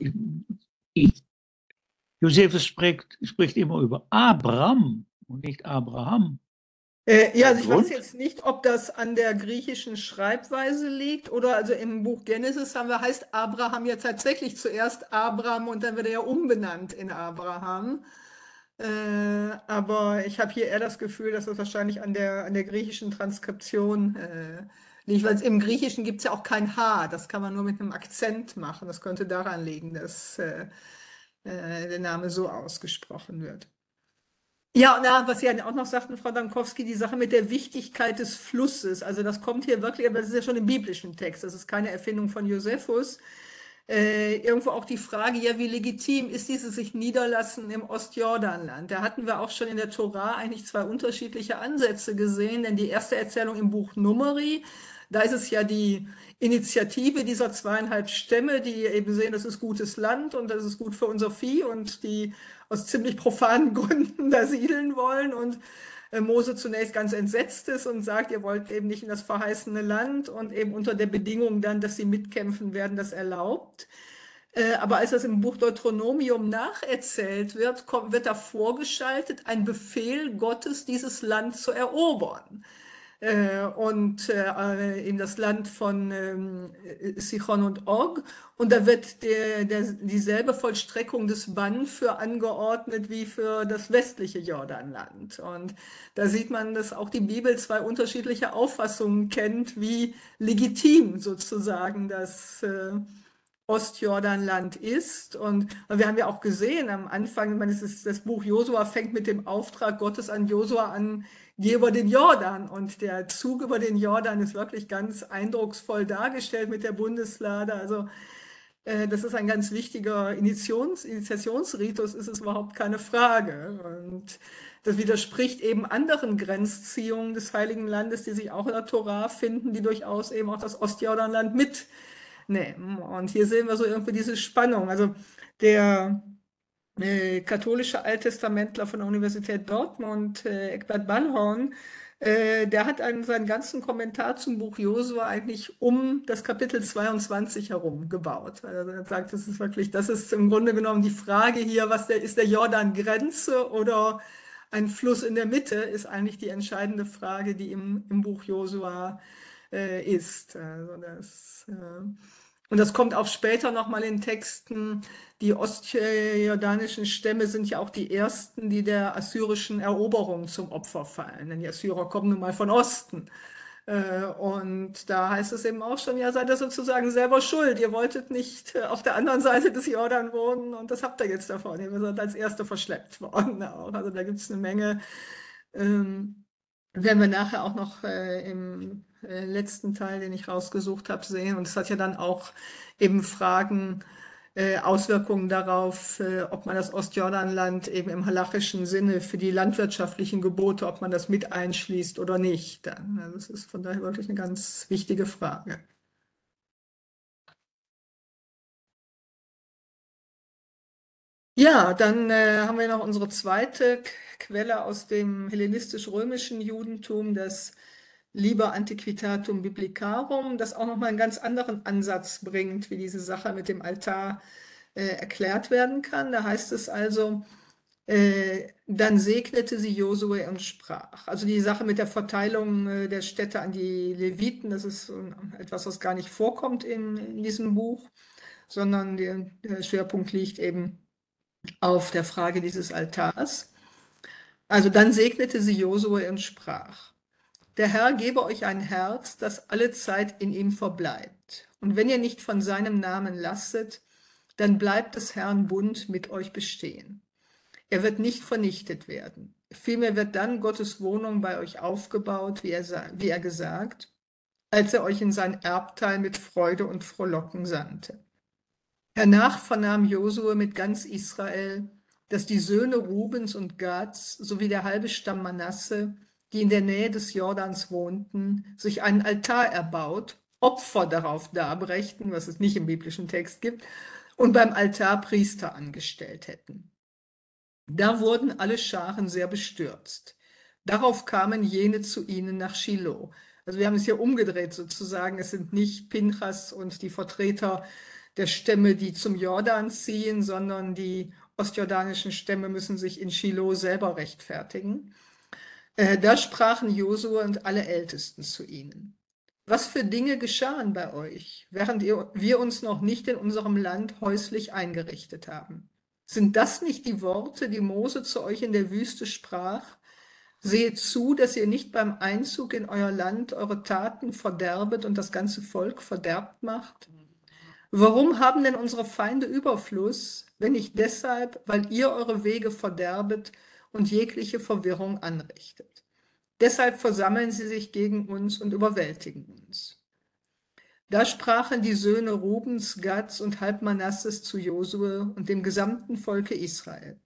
Josephus spricht immer über Abraham und nicht Abraham. Ja, also ich weiß Grund? jetzt nicht, ob das an der griechischen Schreibweise liegt oder also im Buch Genesis heißt Abraham ja tatsächlich zuerst Abram und dann wird er ja umbenannt in Abraham. Aber ich habe hier eher das Gefühl, dass das wahrscheinlich an der griechischen Transkription liegt, weil im Griechischen gibt es ja auch kein H, das kann man nur mit einem Akzent machen. Das könnte daran liegen, dass der Name so ausgesprochen wird. Ja, und was Sie ja auch noch sagten, Frau Dankowski, die Sache mit der Wichtigkeit des Flusses. Also das kommt hier wirklich, aber das ist ja schon im biblischen Text, das ist keine Erfindung von Josephus. Irgendwo auch die Frage, ja, wie legitim ist dieses sich niederlassen im Ostjordanland? Da hatten wir auch schon in der Tora eigentlich zwei unterschiedliche Ansätze gesehen, denn die erste Erzählung im Buch Numeri, da ist es ja die Initiative dieser 2,5 Stämme, die eben sehen, das ist gutes Land und das ist gut für unser Vieh und die aus ziemlich profanen Gründen da siedeln wollen und Mose zunächst ganz entsetzt ist und sagt, ihr wollt eben nicht in das verheißene Land und eben unter der Bedingung dann, dass sie mitkämpfen werden, das erlaubt. Aber als das im Buch Deuteronomium nacherzählt wird, wird da vorgeschaltet ein Befehl Gottes, dieses Land zu erobern. Und eben das Land von Sichon und Og. Und da wird dieselbe Vollstreckung des Bann für angeordnet wie für das westliche Jordanland. Und da sieht man, dass auch die Bibel zwei unterschiedliche Auffassungen kennt, wie legitim sozusagen das Ostjordanland ist. Und wir haben ja auch gesehen am Anfang, ich meine, das Buch Josua fängt mit dem Auftrag Gottes an Josua an, geh über den Jordan. Und der Zug über den Jordan ist wirklich ganz eindrucksvoll dargestellt mit der Bundeslade. Also das ist ein ganz wichtiger Initiationsritus, ist es überhaupt keine Frage. Und das widerspricht eben anderen Grenzziehungen des Heiligen Landes, die sich auch in der Tora finden, die durchaus eben auch das Ostjordanland mitnehmen. Und hier sehen wir so irgendwie diese Spannung. Also der katholische Alttestamentler von der Universität Dortmund, Eckbert Ballhorn, der hat seinen ganzen Kommentar zum Buch Josua eigentlich um das Kapitel 22 herum gebaut. Also er sagt, das ist im Grunde genommen die Frage hier, ist der Jordan Grenze oder ein Fluss in der Mitte, ist eigentlich die entscheidende Frage, die im Buch Josua ist. Und das kommt auch später nochmal in Texten. Die ostjordanischen Stämme sind ja auch die ersten, die der assyrischen Eroberung zum Opfer fallen. Denn die Assyrer kommen nun mal von Osten. Und da heißt es eben auch schon, ja, seid ihr sozusagen selber schuld. Ihr wolltet nicht auf der anderen Seite des Jordan wohnen und das habt ihr jetzt davon. Ihr seid als Erste verschleppt worden auch. Also da gibt es eine Menge. Werden wir nachher auch noch im letzten Teil, den ich rausgesucht habe, sehen. Und es hat ja dann auch eben Auswirkungen darauf, ob man das Ostjordanland eben im halachischen Sinne für die landwirtschaftlichen Gebote, ob man das mit einschließt oder nicht. Also das ist von daher wirklich eine ganz wichtige Frage. Ja, dann haben wir noch unsere zweite Quelle aus dem hellenistisch-römischen Judentum, das Liber Antiquitatum Biblicarum, das auch nochmal einen ganz anderen Ansatz bringt, wie diese Sache mit dem Altar erklärt werden kann. Da heißt es also, dann segnete sie Josue und sprach. Also die Sache mit der Verteilung der Städte an die Leviten, das ist etwas, was gar nicht vorkommt in diesem Buch, sondern der Schwerpunkt liegt eben auf der Frage dieses Altars. Also dann segnete sie Josue und sprach: Der Herr gebe euch ein Herz, das alle Zeit in ihm verbleibt. Und wenn ihr nicht von seinem Namen lasset, dann bleibt des Herrn Bund mit euch bestehen. Er wird nicht vernichtet werden. Vielmehr wird dann Gottes Wohnung bei euch aufgebaut, wie er gesagt, als er euch in sein Erbteil mit Freude und Frohlocken sandte. Hernach vernahm Josue mit ganz Israel, dass die Söhne Rubens und Gads sowie der halbe Stamm Manasse, die in der Nähe des Jordans wohnten, sich einen Altar erbaut, Opfer darauf darbrächten, was es nicht im biblischen Text gibt, und beim Altar Priester angestellt hätten. Da wurden alle Scharen sehr bestürzt. Darauf kamen jene zu ihnen nach Schilo. Also wir haben es hier umgedreht sozusagen. Es sind nicht Pinchas und die Vertreter der Stämme, die zum Jordan ziehen, sondern die ostjordanischen Stämme müssen sich in Schilo selber rechtfertigen. Da sprachen Josua und alle Ältesten zu ihnen. Was für Dinge geschahen bei euch, während wir uns noch nicht in unserem Land häuslich eingerichtet haben? Sind das nicht die Worte, die Mose zu euch in der Wüste sprach? Seht zu, dass ihr nicht beim Einzug in euer Land eure Taten verderbet und das ganze Volk verderbt macht? Warum haben denn unsere Feinde Überfluss, wenn nicht deshalb, weil ihr eure Wege verderbet und jegliche Verwirrung anrichtet? Deshalb versammeln sie sich gegen uns und überwältigen uns. Da sprachen die Söhne Rubens, Gads und halb Manasses zu Josue und dem gesamten Volke Israel.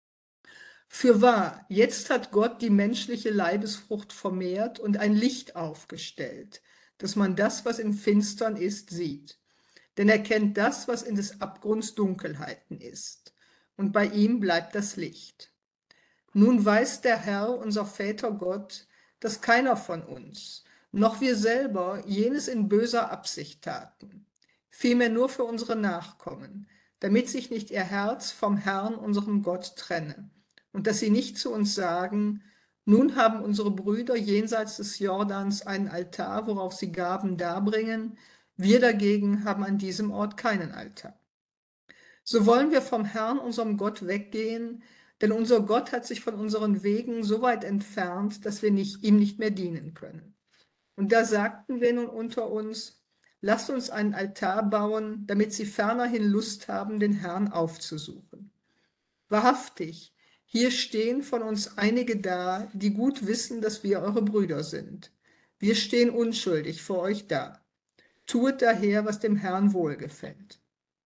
Fürwahr, jetzt hat Gott die menschliche Leibesfrucht vermehrt und ein Licht aufgestellt, dass man das, was im Finstern ist, sieht. Denn er kennt das, was in des Abgrunds Dunkelheiten ist. Und bei ihm bleibt das Licht. Nun weiß der Herr, unser Väter Gott, dass keiner von uns, noch wir selber, jenes in böser Absicht taten, vielmehr nur für unsere Nachkommen, damit sich nicht ihr Herz vom Herrn, unserem Gott, trenne, und dass sie nicht zu uns sagen, nun haben unsere Brüder jenseits des Jordans einen Altar, worauf sie Gaben darbringen, wir dagegen haben an diesem Ort keinen Altar. So wollen wir vom Herrn, unserem Gott, weggehen, denn unser Gott hat sich von unseren Wegen so weit entfernt, dass wir ihm nicht mehr dienen können. Und da sagten wir nun unter uns, lasst uns einen Altar bauen, damit sie fernerhin Lust haben, den Herrn aufzusuchen. Wahrhaftig, hier stehen von uns einige da, die gut wissen, dass wir eure Brüder sind. Wir stehen unschuldig vor euch da. Tuet daher, was dem Herrn wohlgefällt.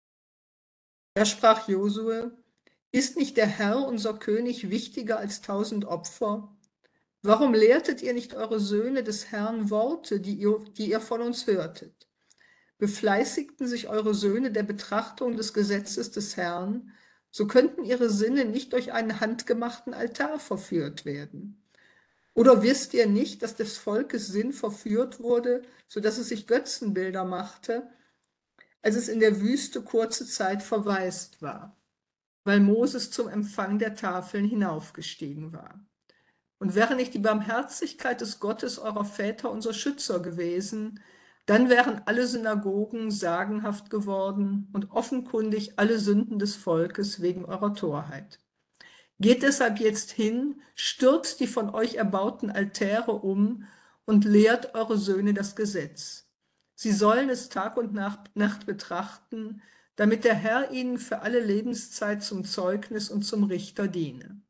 Da sprach Josue, ist nicht der Herr, unser König, wichtiger als 1000 Opfer? Warum lehrtet ihr nicht eure Söhne des Herrn Worte, die ihr von uns hörtet? Befleißigten sich eure Söhne der Betrachtung des Gesetzes des Herrn, so könnten ihre Sinne nicht durch einen handgemachten Altar verführt werden. Oder wisst ihr nicht, dass des Volkes Sinn verführt wurde, so dass es sich Götzenbilder machte, als es in der Wüste kurze Zeit verwaist war, weil Moses zum Empfang der Tafeln hinaufgestiegen war? Und wäre nicht die Barmherzigkeit des Gottes eurer Väter unser Schützer gewesen, dann wären alle Synagogen sagenhaft geworden und offenkundig alle Sünden des Volkes wegen eurer Torheit. Geht deshalb jetzt hin, stürzt die von euch erbauten Altäre um und lehrt eure Söhne das Gesetz. Sie sollen es Tag und Nacht betrachten, damit der Herr ihnen für alle Lebenszeit zum Zeugnis und zum Richter diene.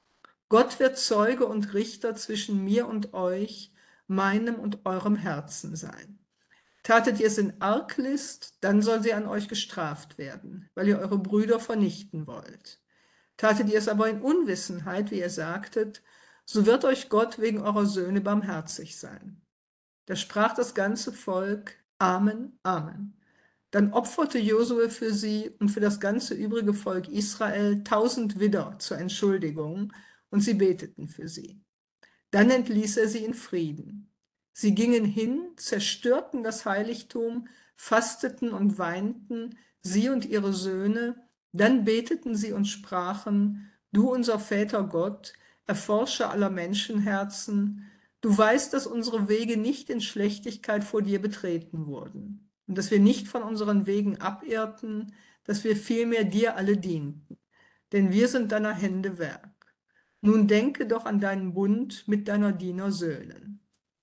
Gott wird Zeuge und Richter zwischen mir und euch, meinem und eurem Herzen sein. Tatet ihr es in Arglist, dann soll sie an euch gestraft werden, weil ihr eure Brüder vernichten wollt. Tatet ihr es aber in Unwissenheit, wie ihr sagtet, so wird euch Gott wegen eurer Söhne barmherzig sein. Da sprach das ganze Volk, Amen, Amen. Dann opferte Josue für sie und für das ganze übrige Volk Israel 1000 Widder zur Entschuldigung, und sie beteten für sie. Dann entließ er sie in Frieden. Sie gingen hin, zerstörten das Heiligtum, fasteten und weinten, sie und ihre Söhne, dann beteten sie und sprachen, du unser Väter Gott, Erforscher aller Menschenherzen, du weißt, dass unsere Wege nicht in Schlechtigkeit vor dir betreten wurden und dass wir nicht von unseren Wegen abirrten, dass wir vielmehr dir alle dienten, denn wir sind deiner Hände Werk. Nun denke doch an deinen Bund mit deiner Dienersöhnen.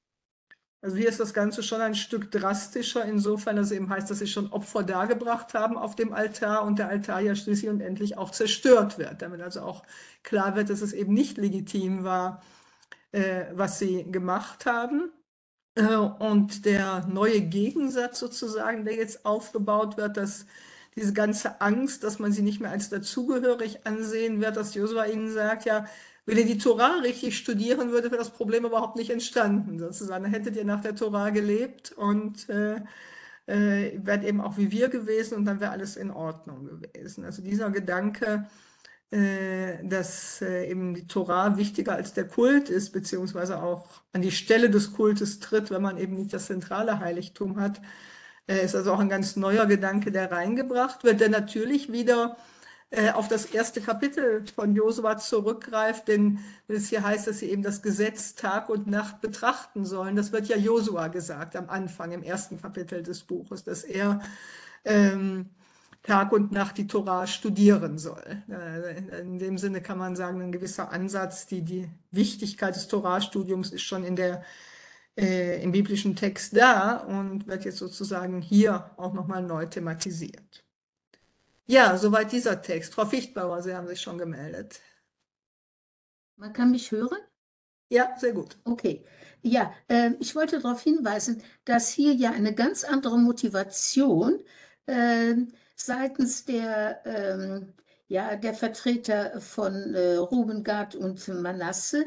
Also hier ist das Ganze schon ein Stück drastischer, insofern, dass es eben heißt, dass sie schon Opfer dargebracht haben auf dem Altar und der Altar ja schließlich und endlich auch zerstört wird, damit also auch klar wird, dass es eben nicht legitim war, was sie gemacht haben. Und der neue Gegensatz sozusagen, der jetzt aufgebaut wird, dass diese ganze Angst, dass man sie nicht mehr als dazugehörig ansehen wird, dass Josua ihnen sagt, ja, wenn ihr die Tora richtig studieren würdet, wäre das Problem überhaupt nicht entstanden. Sozusagen, dann hättet ihr nach der Tora gelebt und wärt eben auch wie wir gewesen und dann wäre alles in Ordnung gewesen. Also dieser Gedanke, dass eben die Tora wichtiger als der Kult ist, beziehungsweise auch an die Stelle des Kultes tritt, wenn man eben nicht das zentrale Heiligtum hat, ist also auch ein ganz neuer Gedanke, der reingebracht wird, der natürlich wieder auf das erste Kapitel von Josua zurückgreift, denn wenn es hier heißt, dass sie eben das Gesetz Tag und Nacht betrachten sollen, das wird ja Josua gesagt am Anfang, im ersten Kapitel des Buches, dass er Tag und Nacht die Tora studieren soll. In dem Sinne kann man sagen, ein gewisser Ansatz, die Wichtigkeit des Torastudiums ist schon im biblischen Text da und wird jetzt sozusagen hier auch nochmal neu thematisiert. Ja, soweit dieser Text. Frau Fichtbauer, Sie haben sich schon gemeldet. Man kann mich hören? Ja, sehr gut. Okay. Ja, ich wollte darauf hinweisen, dass hier ja eine ganz andere Motivation seitens der Vertreter von Ruben, Gad und Manasse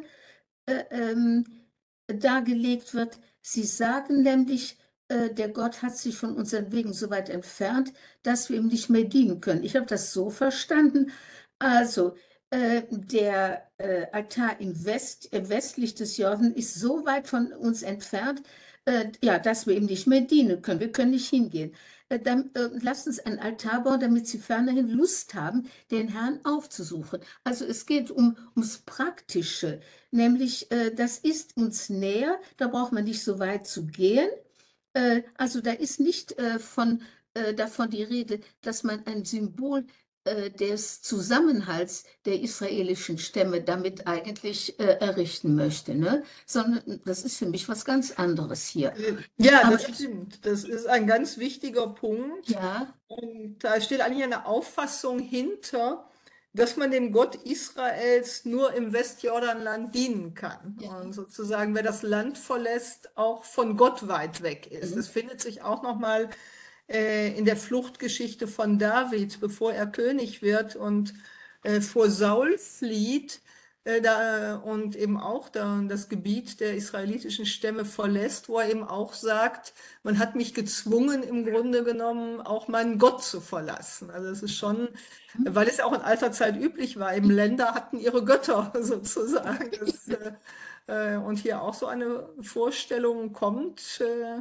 dargelegt wird. Sie sagen nämlich, der Gott hat sich von unseren Wegen so weit entfernt, dass wir ihm nicht mehr dienen können. Ich habe das so verstanden. Also, der Altar westlich des Jordan ist so weit von uns entfernt, dass wir ihm nicht mehr dienen können. Wir können nicht hingehen. Dann lasst uns einen Altar bauen, damit sie fernerhin Lust haben, den Herrn aufzusuchen. Also es geht ums Praktische, nämlich das ist uns näher, da braucht man nicht so weit zu gehen. Also da ist nicht davon die Rede, dass man ein Symbol des Zusammenhalts der israelischen Stämme damit eigentlich errichten möchte, ne? Sondern das ist für mich was ganz anderes hier. Ja, Aber das stimmt. Das ist ein ganz wichtiger Punkt. ja, Und da steht eigentlich eine Auffassung hinter, dass man dem Gott Israels nur im Westjordanland dienen kann. Ja. Und sozusagen, wer das Land verlässt, auch von Gott weit weg ist. Das findet sich auch nochmal in der Fluchtgeschichte von David, bevor er König wird und vor Saul flieht und eben auch das Gebiet der israelitischen Stämme verlässt, wo er eben auch sagt, man hat mich gezwungen, im Grunde genommen auch meinen Gott zu verlassen. Also es ist schon, weil es ja auch in alter Zeit üblich war, eben Länder hatten ihre Götter sozusagen. Und hier auch so eine Vorstellung kommt.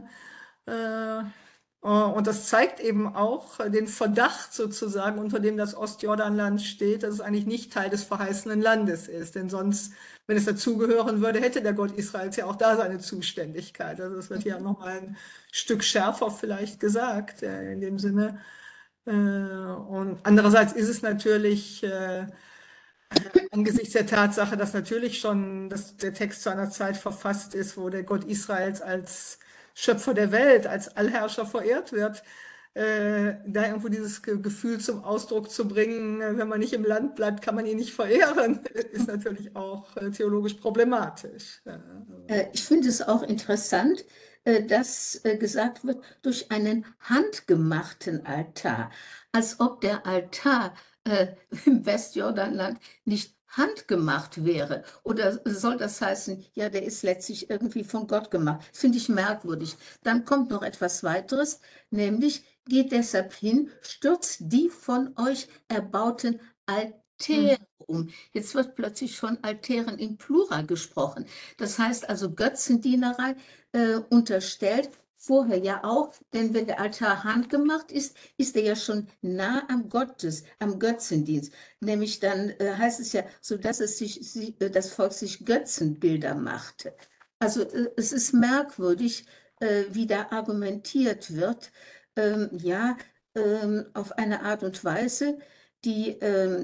Und das zeigt eben auch den Verdacht sozusagen, unter dem das Ostjordanland steht, dass es eigentlich nicht Teil des verheißenen Landes ist. Denn sonst, wenn es dazugehören würde, hätte der Gott Israels ja auch da seine Zuständigkeit. Also das wird hier nochmal ein Stück schärfer vielleicht gesagt in dem Sinne. Und andererseits ist es natürlich angesichts der Tatsache, dass natürlich schon der Text zu einer Zeit verfasst ist, wo der Gott Israels als Schöpfer der Welt, als Allherrscher verehrt wird, da irgendwo dieses Gefühl zum Ausdruck zu bringen, wenn man nicht im Land bleibt, kann man ihn nicht verehren, ist natürlich auch theologisch problematisch. Ich finde es auch interessant, dass gesagt wird, durch einen handgemachten Altar, als ob der Altar im Westjordanland nicht handgemacht wäre. Oder soll das heißen, ja, der ist letztlich irgendwie von Gott gemacht? Das finde ich merkwürdig. Dann kommt noch etwas weiteres, nämlich geht deshalb hin, stürzt die von euch erbauten Altäre um. Jetzt wird plötzlich von Altären im Plural gesprochen. Das heißt also Götzendienerei unterstellt, vorher ja auch, denn wenn der Altar handgemacht ist, ist er ja schon nah am Götzendienst. Nämlich dann heißt es ja, so dass das Volk sich Götzenbilder machte. Also es ist merkwürdig, wie da argumentiert wird, auf eine Art und Weise, die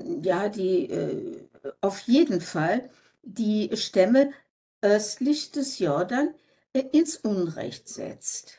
auf jeden Fall die Stämme östlich des Jordan ins Unrecht setzt.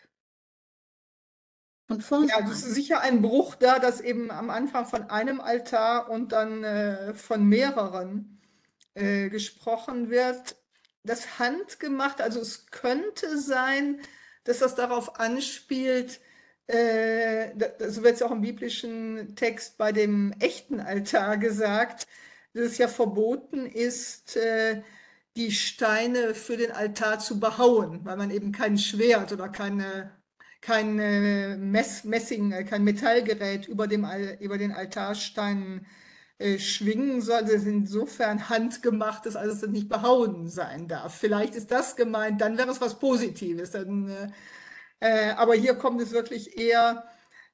Von vornherein. Ja, das ist sicher ein Bruch da, dass eben am Anfang von einem Altar und dann von mehreren gesprochen wird. Das handgemacht, also es könnte sein, dass das darauf anspielt, so wird es auch im biblischen Text bei dem echten Altar gesagt, dass es ja verboten ist, die Steine für den Altar zu behauen, weil man eben kein Schwert oder kein kein Metallgerät über den Altarsteinen schwingen soll. Das ist insofern handgemacht ist, als es nicht behauen sein darf. Vielleicht ist das gemeint, dann wäre es was Positives. Aber hier kommt es wirklich eher,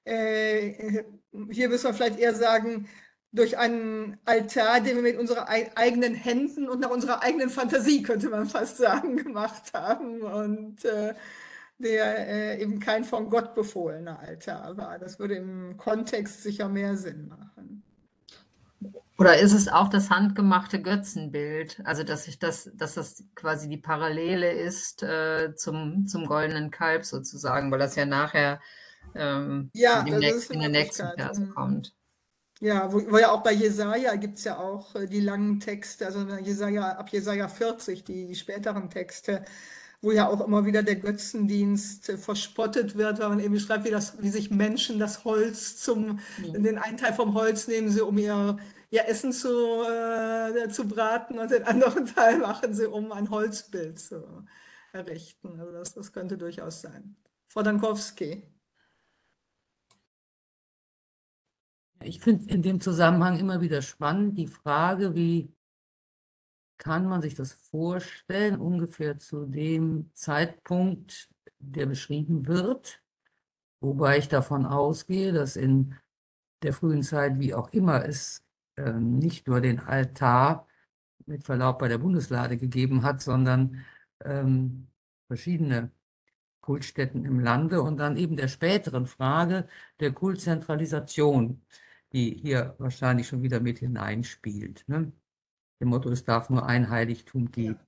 hier müssen wir vielleicht eher sagen, durch einen Altar, den wir mit unseren eigenen Händen und nach unserer eigenen Fantasie, könnte man fast sagen, gemacht haben und der eben kein von Gott befohlener Altar war. Das würde im Kontext sicher mehr Sinn machen. Oder ist es auch das handgemachte Götzenbild? Also, dass das quasi die Parallele ist zum goldenen Kalb sozusagen, weil das ja nachher Ja, in das ist den eine nächsten Möglichkeit. Versen kommt. Ja, wo ja auch bei Jesaja gibt es ja auch die langen Texte, also ab Jesaja 40, die späteren Texte, wo ja auch immer wieder der Götzendienst verspottet wird, weil man eben schreibt, wie sich Menschen das Holz den einen Teil vom Holz nehmen sie, um ihr Essen zu braten, und den anderen Teil machen sie, um ein Holzbild zu errichten. Also das könnte durchaus sein. Frau Dankowski. Ich finde in dem Zusammenhang immer wieder spannend die Frage, wie kann man sich das vorstellen, ungefähr zu dem Zeitpunkt, der beschrieben wird, wobei ich davon ausgehe, dass in der frühen Zeit, wie auch immer, es nicht nur den Altar mit Verlaub bei der Bundeslade gegeben hat, sondern verschiedene Kultstätten im Lande und dann eben der späteren Frage der Kultzentralisation, die hier wahrscheinlich schon wieder mit hineinspielt. Ne? Dem Motto, es darf nur ein Heiligtum geben.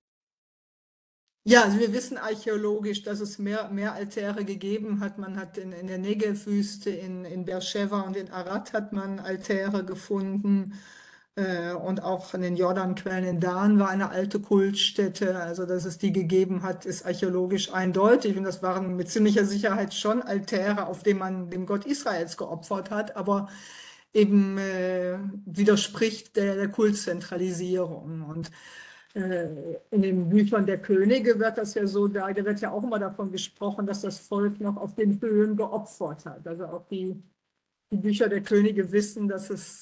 Ja, also wir wissen archäologisch, dass es mehr Altäre gegeben hat. Man hat in der Negev-Wüste, in Beersheba und in Arad hat man Altäre gefunden. Und auch an den Jordanquellen in Dan war eine alte Kultstätte. Also, dass es die gegeben hat, ist archäologisch eindeutig. Und das waren mit ziemlicher Sicherheit schon Altäre, auf denen man dem Gott Israels geopfert hat, aber eben widerspricht der Kultzentralisierung. Und in den Büchern der Könige wird das ja so, da wird ja auch immer davon gesprochen, dass das Volk noch auf den Höhen geopfert hat. Also auch die Bücher der Könige wissen, dass es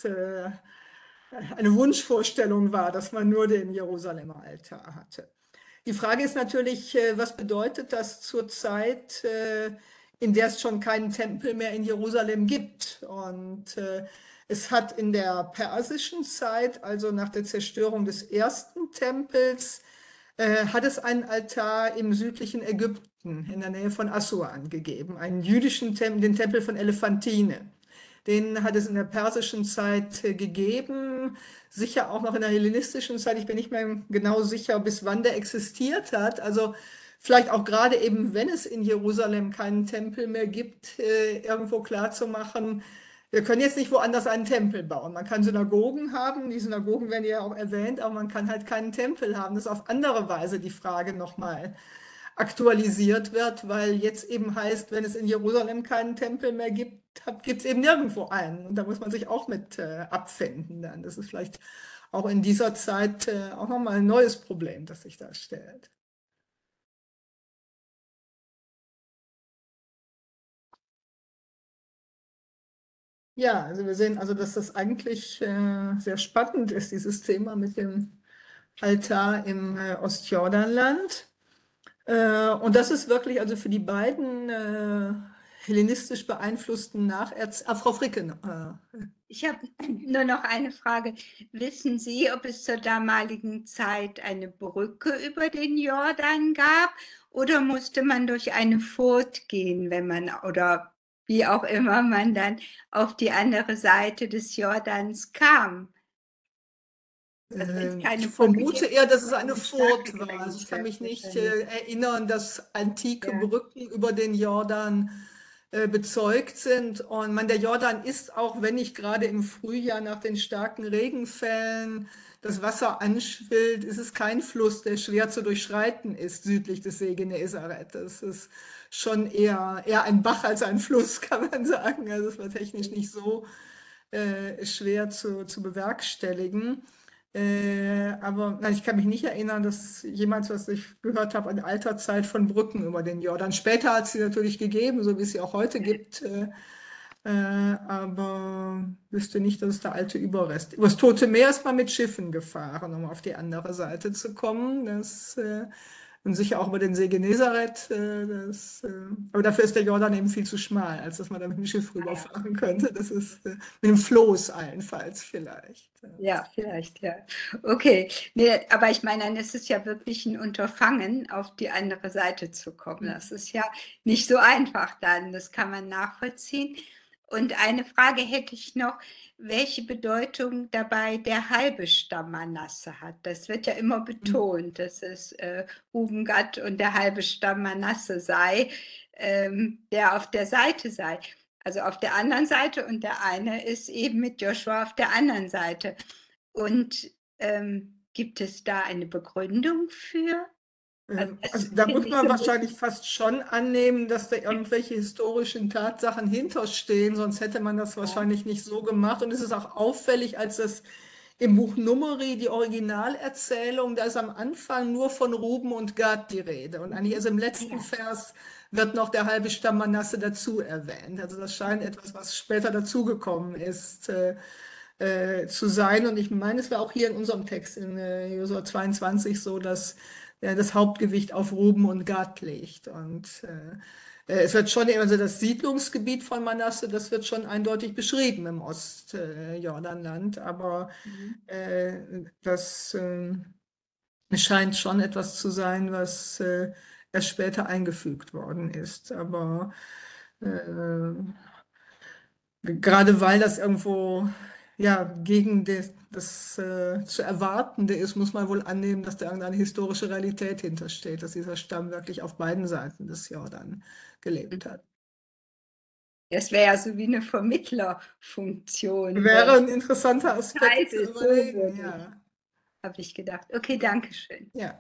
eine Wunschvorstellung war, dass man nur den Jerusalemer Altar hatte. Die Frage ist natürlich, was bedeutet das zur Zeit, in der es schon keinen Tempel mehr in Jerusalem gibt? Und es hat in der persischen Zeit, also nach der Zerstörung des ersten Tempels, hat es einen Altar im südlichen Ägypten in der Nähe von Assuan gegeben, einen jüdischen Tempel, den Tempel von Elephantine. Den hat es in der persischen Zeit gegeben, sicher auch noch in der hellenistischen Zeit. Ich bin nicht mehr genau sicher, bis wann der existiert hat. Also vielleicht auch gerade eben, wenn es in Jerusalem keinen Tempel mehr gibt, irgendwo klarzumachen, wir können jetzt nicht woanders einen Tempel bauen. Man kann Synagogen haben, die Synagogen werden ja auch erwähnt, aber man kann halt keinen Tempel haben. Das ist auf andere Weise die Frage nochmal aktualisiert wird, weil jetzt eben heißt, wenn es in Jerusalem keinen Tempel mehr gibt, gibt es eben nirgendwo einen. Und da muss man sich auch mit abfinden dann. Das ist vielleicht auch in dieser Zeit auch nochmal ein neues Problem, das sich da stellt. Ja, also wir sehen also, dass das eigentlich sehr spannend ist, dieses Thema mit dem Altar im Ostjordanland. Und das ist wirklich also für die beiden hellenistisch beeinflussten Frau Fricke. Ich habe nur noch eine Frage. Wissen Sie, ob es zur damaligen Zeit eine Brücke über den Jordan gab oder musste man durch eine Furt gehen, wenn man oder wie auch immer man dann auf die andere Seite des Jordans kam? Also ich vermute eher, dass es eine Furt war. Also ich kann mich nicht erinnern, dass antike Brücken über den Jordan bezeugt sind. Und der Jordan ist auch, wenn nicht gerade im Frühjahr nach den starken Regenfällen, das Wasser anschwillt, ist es kein Fluss, der schwer zu durchschreiten ist südlich des See Genezareth. Das ist schon eher ein Bach als ein Fluss, kann man sagen. Also es war technisch nicht so schwer zu bewerkstelligen. Aber nein, ich kann mich nicht erinnern, dass jemals, was ich gehört habe, an alter Zeit von Brücken über den Jordan. Später hat es sie natürlich gegeben, so wie es sie auch heute gibt. Aber wüsste nicht, dass es da alte Überreste. Über das Tote Meer ist man mit Schiffen gefahren, um auf die andere Seite zu kommen. Und sicher auch über den See Genezareth. Aber dafür ist der Jordan eben viel zu schmal, als dass man da mit dem Schiff rüberfahren könnte. Das ist mit dem Floß allenfalls vielleicht. Ja, vielleicht, ja. Okay, nee, aber ich meine, dann ist es ja wirklich ein Unterfangen, auf die andere Seite zu kommen. Das ist ja nicht so einfach dann, das kann man nachvollziehen. Und eine Frage hätte ich noch, welche Bedeutung dabei der halbe Stamm Manasse hat. Das wird ja immer betont, dass es Ruben, Gad und der halbe Stamm Manasse sei, der auf der Seite sei. Also auf der anderen Seite, und der eine ist eben mit Joshua auf der anderen Seite. Und gibt es da eine Begründung für? Also da muss man wahrscheinlich fast schon annehmen, dass da irgendwelche historischen Tatsachen hinterstehen, sonst hätte man das wahrscheinlich nicht so gemacht. Und es ist auch auffällig, als das im Buch Numeri, die Originalerzählung, da ist am Anfang nur von Ruben und Gad die Rede. Und eigentlich erst im letzten Vers wird noch der halbe Stamm Manasse dazu erwähnt. Also das scheint etwas, was später dazugekommen ist, zu sein. Und ich meine, es war auch hier in unserem Text in Josua 22 so, dass das Hauptgewicht auf Ruben und Gad legt. Und es wird schon, also das Siedlungsgebiet von Manasse, das wird schon eindeutig beschrieben im Ostjordanland, aber das scheint schon etwas zu sein, was erst später eingefügt worden ist. Aber gerade weil das irgendwo ja, gegen das zu Erwartende ist, muss man wohl annehmen, dass da irgendeine historische Realität hintersteht, dass dieser Stamm wirklich auf beiden Seiten des Jordan gelebt hat. Das wäre ja so wie eine Vermittlerfunktion. Wäre ein interessanter Aspekt zu überlegen, ja. Habe ich gedacht. Okay, danke schön. Ja.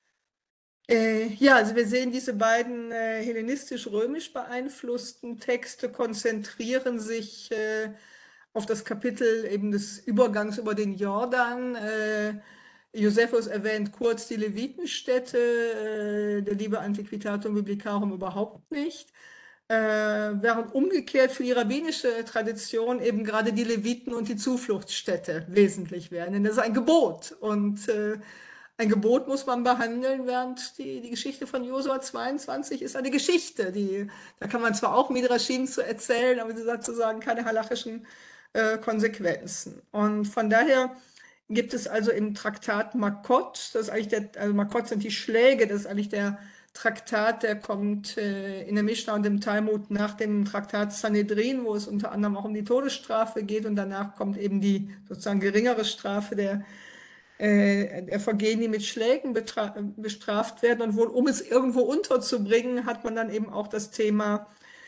Ja, also wir sehen, diese beiden hellenistisch-römisch beeinflussten Texte konzentrieren sich auf das Kapitel eben des Übergangs über den Jordan. Josephus erwähnt kurz die Levitenstädte, der liebe Antiquitatum Biblicarum überhaupt nicht. Während umgekehrt für die rabbinische Tradition eben gerade die Leviten und die Zufluchtsstädte wesentlich werden. Denn das ist ein Gebot und ein Gebot muss man behandeln, während die Geschichte von Josua 22 ist eine Geschichte. Da kann man zwar auch Midrashim zu erzählen, aber sie hat sozusagen keine halachischen Konsequenzen. Und von daher gibt es also im Traktat Makot, das ist eigentlich also Makot sind die Schläge, das ist eigentlich der Traktat, der kommt in der Mishnah und im Talmud nach dem Traktat Sanhedrin, wo es unter anderem auch um die Todesstrafe geht, und danach kommt eben die sozusagen geringere Strafe der Vergehen, die mit Schlägen bestraft werden. Und wohl, um es irgendwo unterzubringen, hat man dann eben auch das Thema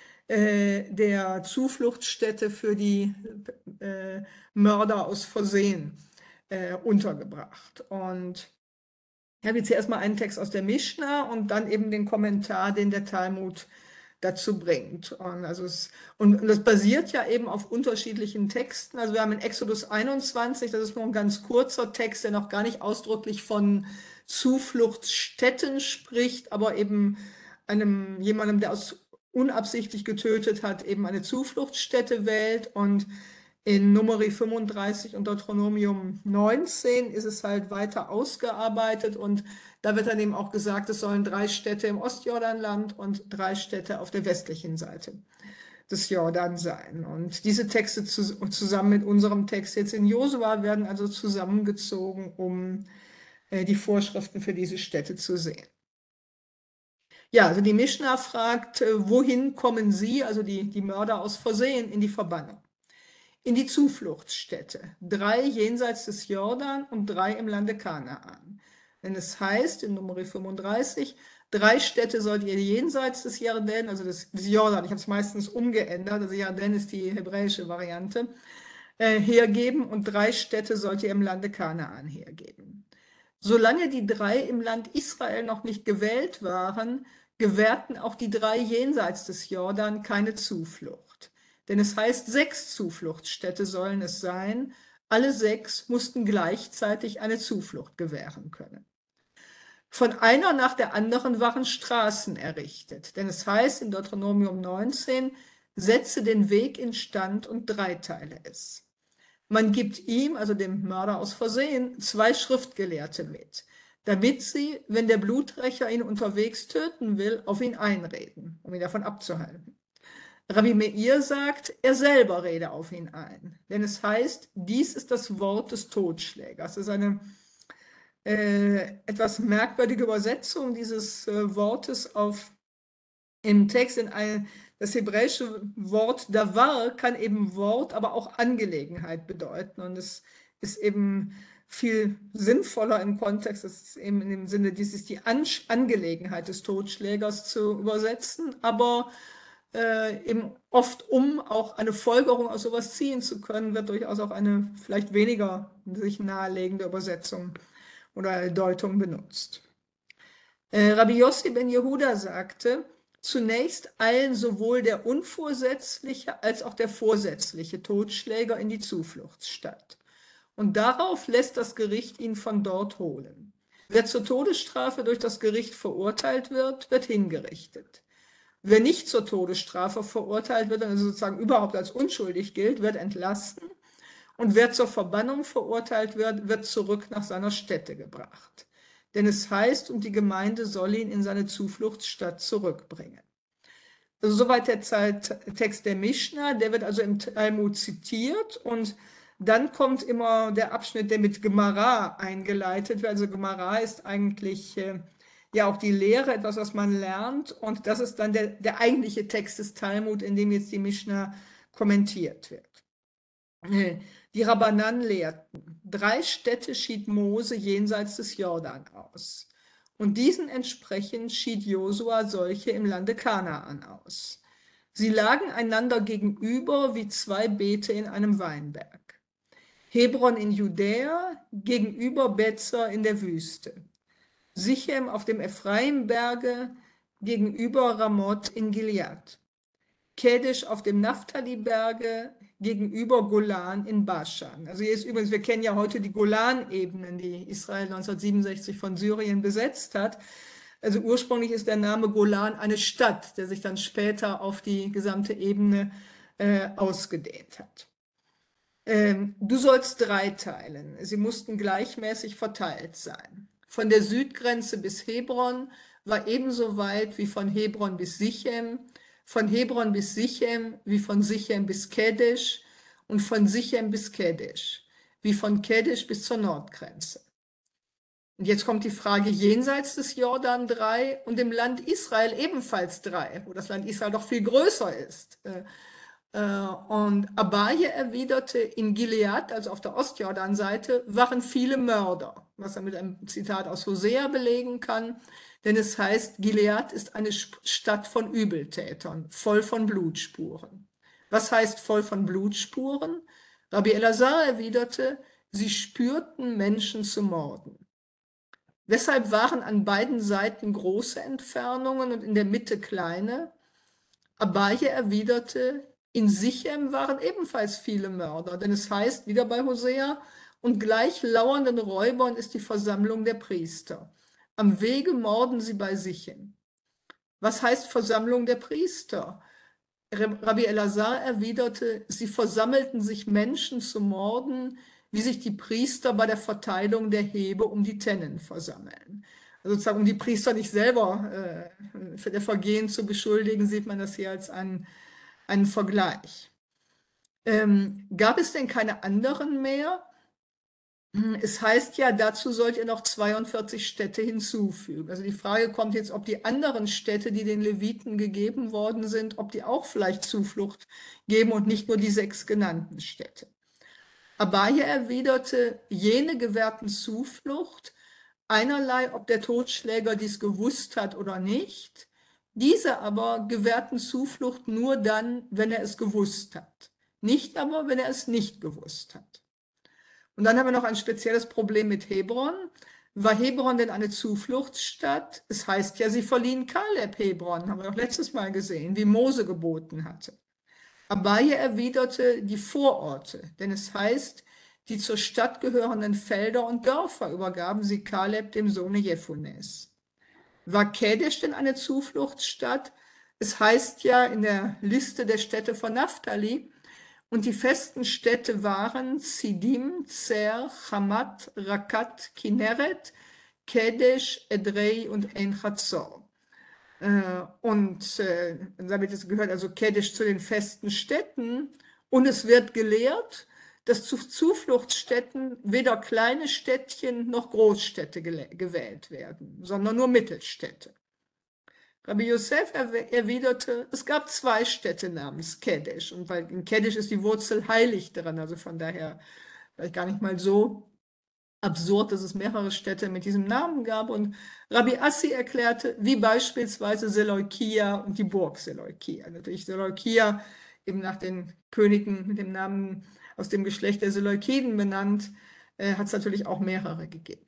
der Zufluchtsstätte für die Mörder aus Versehen untergebracht. Und ich habe jetzt hier erstmal einen Text aus der Mishnah und dann eben den Kommentar, den der Talmud dazu bringt. Und das basiert ja eben auf unterschiedlichen Texten. Also wir haben in Exodus 21, das ist nur ein ganz kurzer Text, der noch gar nicht ausdrücklich von Zufluchtsstätten spricht, aber eben jemandem, der unabsichtlich getötet hat, eben eine Zufluchtsstätte wählt. Und in Numeri 35 und Deuteronomium 19 ist es halt weiter ausgearbeitet, und da wird dann eben auch gesagt, es sollen 3 Städte im Ostjordanland und 3 Städte auf der westlichen Seite des Jordan sein. Und diese Texte zusammen mit unserem Text jetzt in Josua werden also zusammengezogen, um die Vorschriften für diese Städte zu sehen. Ja, also die Mishnah fragt, wohin kommen sie, also die Mörder aus Versehen, in die Verbannung? In die Zufluchtsstätte, 3 jenseits des Jordan und 3 im Lande Kanaan. Denn es heißt in Numeri 35, 3 Städte sollt ihr jenseits des Jordan, also des Jordan, ich habe es meistens umgeändert, also Jordan ist die hebräische Variante, hergeben und 3 Städte sollt ihr im Lande Kanaan hergeben. Solange die 3 im Land Israel noch nicht gewählt waren, gewährten auch die 3 jenseits des Jordan keine Zuflucht. Denn es heißt, 6 Zufluchtsstädte sollen es sein. Alle 6 mussten gleichzeitig eine Zuflucht gewähren können. Von einer nach der anderen waren Straßen errichtet. Denn es heißt in Deuteronomium 19, setze den Weg instand und dreiteile es. Man gibt ihm, also dem Mörder aus Versehen, 2 Schriftgelehrte mit, damit sie, wenn der Bluträcher ihn unterwegs töten will, auf ihn einreden, um ihn davon abzuhalten. Rabbi Meir sagt, er selber rede auf ihn ein, denn es heißt, dies ist das Wort des Totschlägers. Das ist eine etwas merkwürdige Übersetzung dieses Wortes im Text das hebräische Wort Davar kann eben Wort, aber auch Angelegenheit bedeuten. Und es ist eben viel sinnvoller im Kontext, es ist eben in dem Sinne, dies ist die Angelegenheit des Totschlägers zu übersetzen, aber eben oft, um auch eine Folgerung aus sowas ziehen zu können, wird durchaus auch eine vielleicht weniger sich nahelegende Übersetzung oder Deutung benutzt. Rabbi Yossi ben Yehuda sagte, zunächst eilen sowohl der unvorsätzliche als auch der vorsätzliche Totschläger in die Zufluchtsstadt. Und darauf lässt das Gericht ihn von dort holen. Wer zur Todesstrafe durch das Gericht verurteilt wird, wird hingerichtet. Wer nicht zur Todesstrafe verurteilt wird, also sozusagen überhaupt als unschuldig gilt, wird entlassen. Und wer zur Verbannung verurteilt wird, wird zurück nach seiner Stätte gebracht. Denn es heißt, und die Gemeinde soll ihn in seine Zufluchtsstadt zurückbringen. Also soweit der Text der Mischna, der wird also im Talmud zitiert und dann kommt immer der Abschnitt, der mit Gemara eingeleitet wird. Also Gemara ist eigentlich ja auch die Lehre, etwas, was man lernt, und das ist dann der eigentliche Text des Talmud, in dem jetzt die Mischna kommentiert wird. Die Rabbanan lehrten, 3 Städte schied Mose jenseits des Jordan aus. Und diesen entsprechend schied Josua solche im Lande Kanaan aus. Sie lagen einander gegenüber wie 2 Beete in einem Weinberg. Hebron in Judäa gegenüber Bezer in der Wüste. Sichem auf dem Ephraimberge gegenüber Ramoth in Gilead. Kedesh auf dem Naphtali-Berge gegenüber Golan in Baschan. Also hier ist übrigens, wir kennen ja heute die Golan-Ebenen, die Israel 1967 von Syrien besetzt hat. Also ursprünglich ist der Name Golan eine Stadt, der sich dann später auf die gesamte Ebene ausgedehnt hat. Du sollst dreiteilen. Sie mussten gleichmäßig verteilt sein. Von der Südgrenze bis Hebron war ebenso weit wie von Hebron bis Sichem, von Hebron bis Sichem, wie von Sichem bis Kedesh und von Sichem bis Kedesh, wie von Kedesh bis zur Nordgrenze. Und jetzt kommt die Frage, jenseits des Jordan 3 und im Land Israel ebenfalls 3, wo das Land Israel doch viel größer ist. Und Abaye erwiderte, in Gilead, also auf der Ostjordan-Seite, waren viele Mörder, was er mit einem Zitat aus Hosea belegen kann, denn es heißt, Gilead ist eine Stadt von Übeltätern, voll von Blutspuren. Was heißt voll von Blutspuren? Rabbi Elazar erwiderte, sie spürten Menschen zu morden. Weshalb waren an beiden Seiten große Entfernungen und in der Mitte kleine? Abaye erwiderte, in Sichem waren ebenfalls viele Mörder, denn es heißt, wieder bei Hosea, und gleich lauernden Räubern ist die Versammlung der Priester. Am Wege morden sie bei Sichem. Was heißt Versammlung der Priester? Rabbi Elazar erwiderte, sie versammelten sich Menschen zu morden, wie sich die Priester bei der Verteilung der Hebe um die Tennen versammeln. Also sozusagen, um die Priester nicht selber für das Vergehen zu beschuldigen, sieht man das hier als einen Vergleich. Gab es denn keine anderen mehr? Es heißt ja, dazu sollt ihr noch 42 Städte hinzufügen. Also die Frage kommt jetzt, ob die anderen Städte, die den Leviten gegeben worden sind, ob die auch vielleicht Zuflucht geben und nicht nur die 6 genannten Städte. Abaye erwiderte, jene gewährten Zuflucht, einerlei, ob der Totschläger dies gewusst hat oder nicht. Diese aber gewährten Zuflucht nur dann, wenn er es gewusst hat. nicht aber, wenn er es nicht gewusst hat. Und dann haben wir noch ein spezielles Problem mit Hebron. War Hebron denn eine Zufluchtsstadt? Es heißt ja, sie verliehen Kaleb Hebron, haben wir doch letztes Mal gesehen, wie Mose geboten hatte. Abaye erwiderte die Vororte, denn es heißt, die zur Stadt gehörenden Felder und Dörfer übergaben sie Kaleb, dem Sohne Jephunes. War Kedesh denn eine Zufluchtsstadt? Es heißt ja in der Liste der Städte von Naphtali, und die festen Städte waren Sidim, Zer, Chamat, Rakat, Kinneret, Kedesh, Edrei und Ein Chatzor. Damit gehört also Kedesh zu den festen Städten. Und es wird gelehrt, dass zu Zufluchtsstätten weder kleine Städtchen noch Großstädte gewählt werden, sondern nur Mittelstädte. Rabbi Yosef erwiderte, es gab 2 Städte namens Kedesh, und weil in Kedesh ist die Wurzel heilig dran, also von daher vielleicht gar nicht mal so absurd, dass es mehrere Städte mit diesem Namen gab. Und Rabbi Assi erklärte, wie beispielsweise Seleukia und die Burg Seleukia. Natürlich Seleukia eben nach den Königen mit dem Namen aus dem Geschlecht der Seleukiden benannt, hat es natürlich auch mehrere gegeben.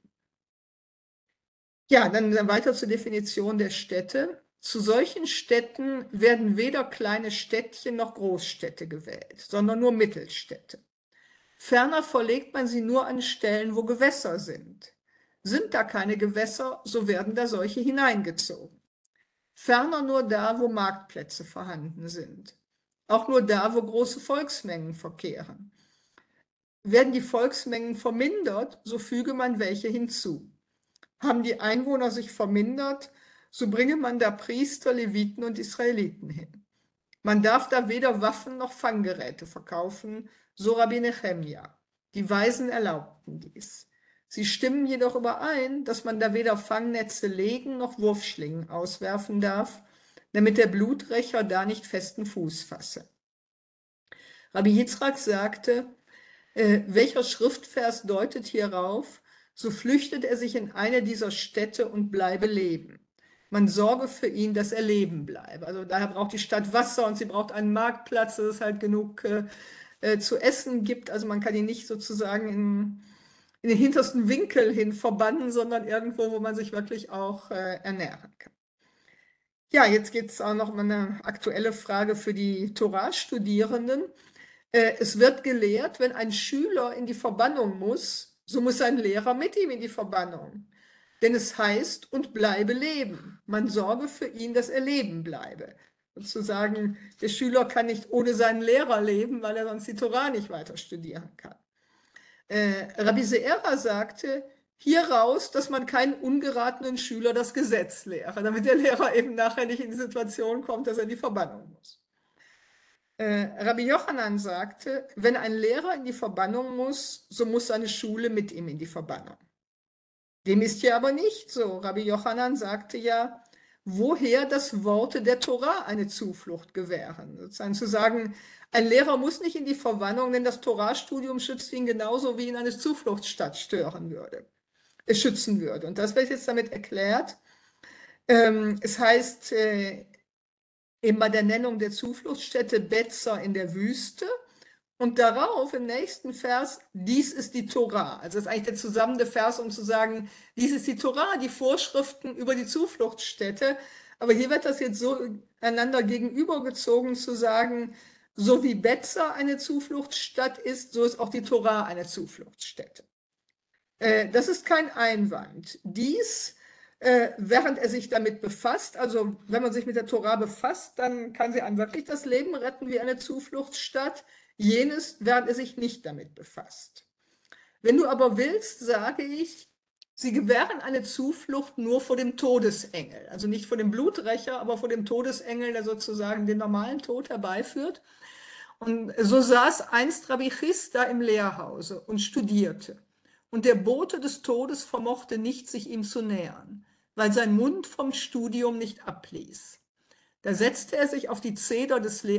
Ja, dann weiter zur Definition der Städte. Zu solchen Städten werden weder kleine Städtchen noch Großstädte gewählt, sondern nur Mittelstädte. Ferner verlegt man sie nur an Stellen, wo Gewässer sind. Sind da keine Gewässer, so werden da solche hineingezogen. Ferner nur da, wo Marktplätze vorhanden sind. Auch nur da, wo große Volksmengen verkehren. Werden die Volksmengen vermindert, so füge man welche hinzu. Haben die Einwohner sich vermindert, so bringe man da Priester, Leviten und Israeliten hin. Man darf da weder Waffen noch Fanggeräte verkaufen, so Rabbi Nechemja. Die Weisen erlaubten dies. Sie stimmen jedoch überein, dass man da weder Fangnetze legen noch Wurfschlingen auswerfen darf, damit der Bluträcher da nicht festen Fuß fasse. Rabbi Yitzchak sagte, welcher Schriftvers deutet hierauf, so flüchtet er sich in eine dieser Städte und bleibe leben. Man sorge für ihn, dass er leben bleibe. Also daher braucht die Stadt Wasser und sie braucht einen Marktplatz, dass es halt genug zu essen gibt. Also man kann ihn nicht sozusagen in den hintersten Winkel hin verbannen, sondern irgendwo, wo man sich wirklich auch ernähren kann. Ja, jetzt geht es auch noch um eine aktuelle Frage für die Torah-Studierenden. Es wird gelehrt, wenn ein Schüler in die Verbannung muss, so muss sein Lehrer mit ihm in die Verbannung. Denn es heißt, und bleibe leben. Man sorge für ihn, dass er leben bleibe. Sozusagen, der Schüler kann nicht ohne seinen Lehrer leben, weil er sonst die Torah nicht weiter studieren kann. Rabbi Seera sagte, hieraus, dass man keinen ungeratenen Schüler das Gesetz lehre, damit der Lehrer eben nachher nicht in die Situation kommt, dass er in die Verbannung muss. Rabbi Yochanan sagte, wenn ein Lehrer in die Verbannung muss, so muss seine Schule mit ihm in die Verbannung. Dem ist ja aber nicht so. Rabbi Yochanan sagte ja, woher das Worte der Torah eine Zuflucht gewähren. Sozusagen zu sagen, ein Lehrer muss nicht in die Verbannung, denn das Torahstudium schützt ihn genauso, wie ihn eine Zufluchtsstadt schützen würde. Und das wird jetzt damit erklärt. Es heißt eben bei der Nennung der Zufluchtsstätte Betzer in der Wüste. Und darauf im nächsten Vers, dies ist die Torah. Also das ist eigentlich der zusammenhängende Vers, um zu sagen, dies ist die Torah, die Vorschriften über die Zufluchtsstätte. Aber hier wird das jetzt so einander gegenübergezogen, zu sagen, so wie Betzer eine Zufluchtsstadt ist, so ist auch die Torah eine Zufluchtsstätte. Das ist kein Einwand. Dies, während er sich damit befasst, also wenn man sich mit der Torah befasst, dann kann sie einem wirklich das Leben retten wie eine Zufluchtsstadt. Jenes, während er sich nicht damit befasst. Wenn du aber willst, sage ich, sie gewähren eine Zuflucht nur vor dem Todesengel. Also nicht vor dem Bluträcher, aber vor dem Todesengel, der sozusagen den normalen Tod herbeiführt. Und so saß einst Rabbi Chisda im Lehrhause und studierte. Und der Bote des Todes vermochte nicht, sich ihm zu nähern, weil sein Mund vom Studium nicht abließ. Da setzte er sich auf die Zeder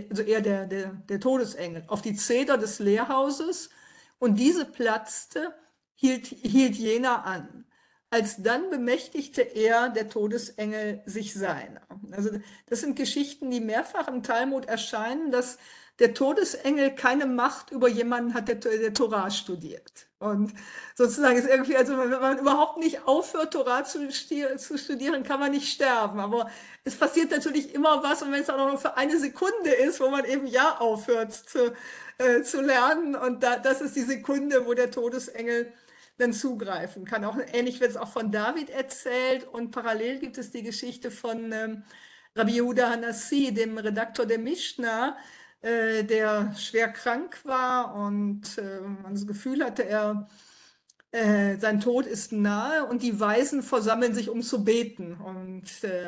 der Todesengel, auf die Zeder des Lehrhauses, und diese platzte, hielt jener an. Alsdann bemächtigte er, der Todesengel, sich seiner. Also das sind Geschichten, die mehrfach im Talmud erscheinen, dass der Todesengel keine Macht über jemanden hat, der Torah studiert. Und sozusagen ist irgendwie, also wenn man überhaupt nicht aufhört, Torah zu studieren, kann man nicht sterben. Aber es passiert natürlich immer was, und wenn es auch noch für eine Sekunde ist, wo man eben ja aufhört zu lernen, und das ist die Sekunde, wo der Todesengel dann zugreifen kann. Auch ähnlich wird es auch von David erzählt, und parallel gibt es die Geschichte von Rabbi Yehuda Hanassi, dem Redaktor der Mishnah, der schwer krank war und man das Gefühl hatte, sein Tod ist nahe, und die Weisen versammeln sich, um zu beten und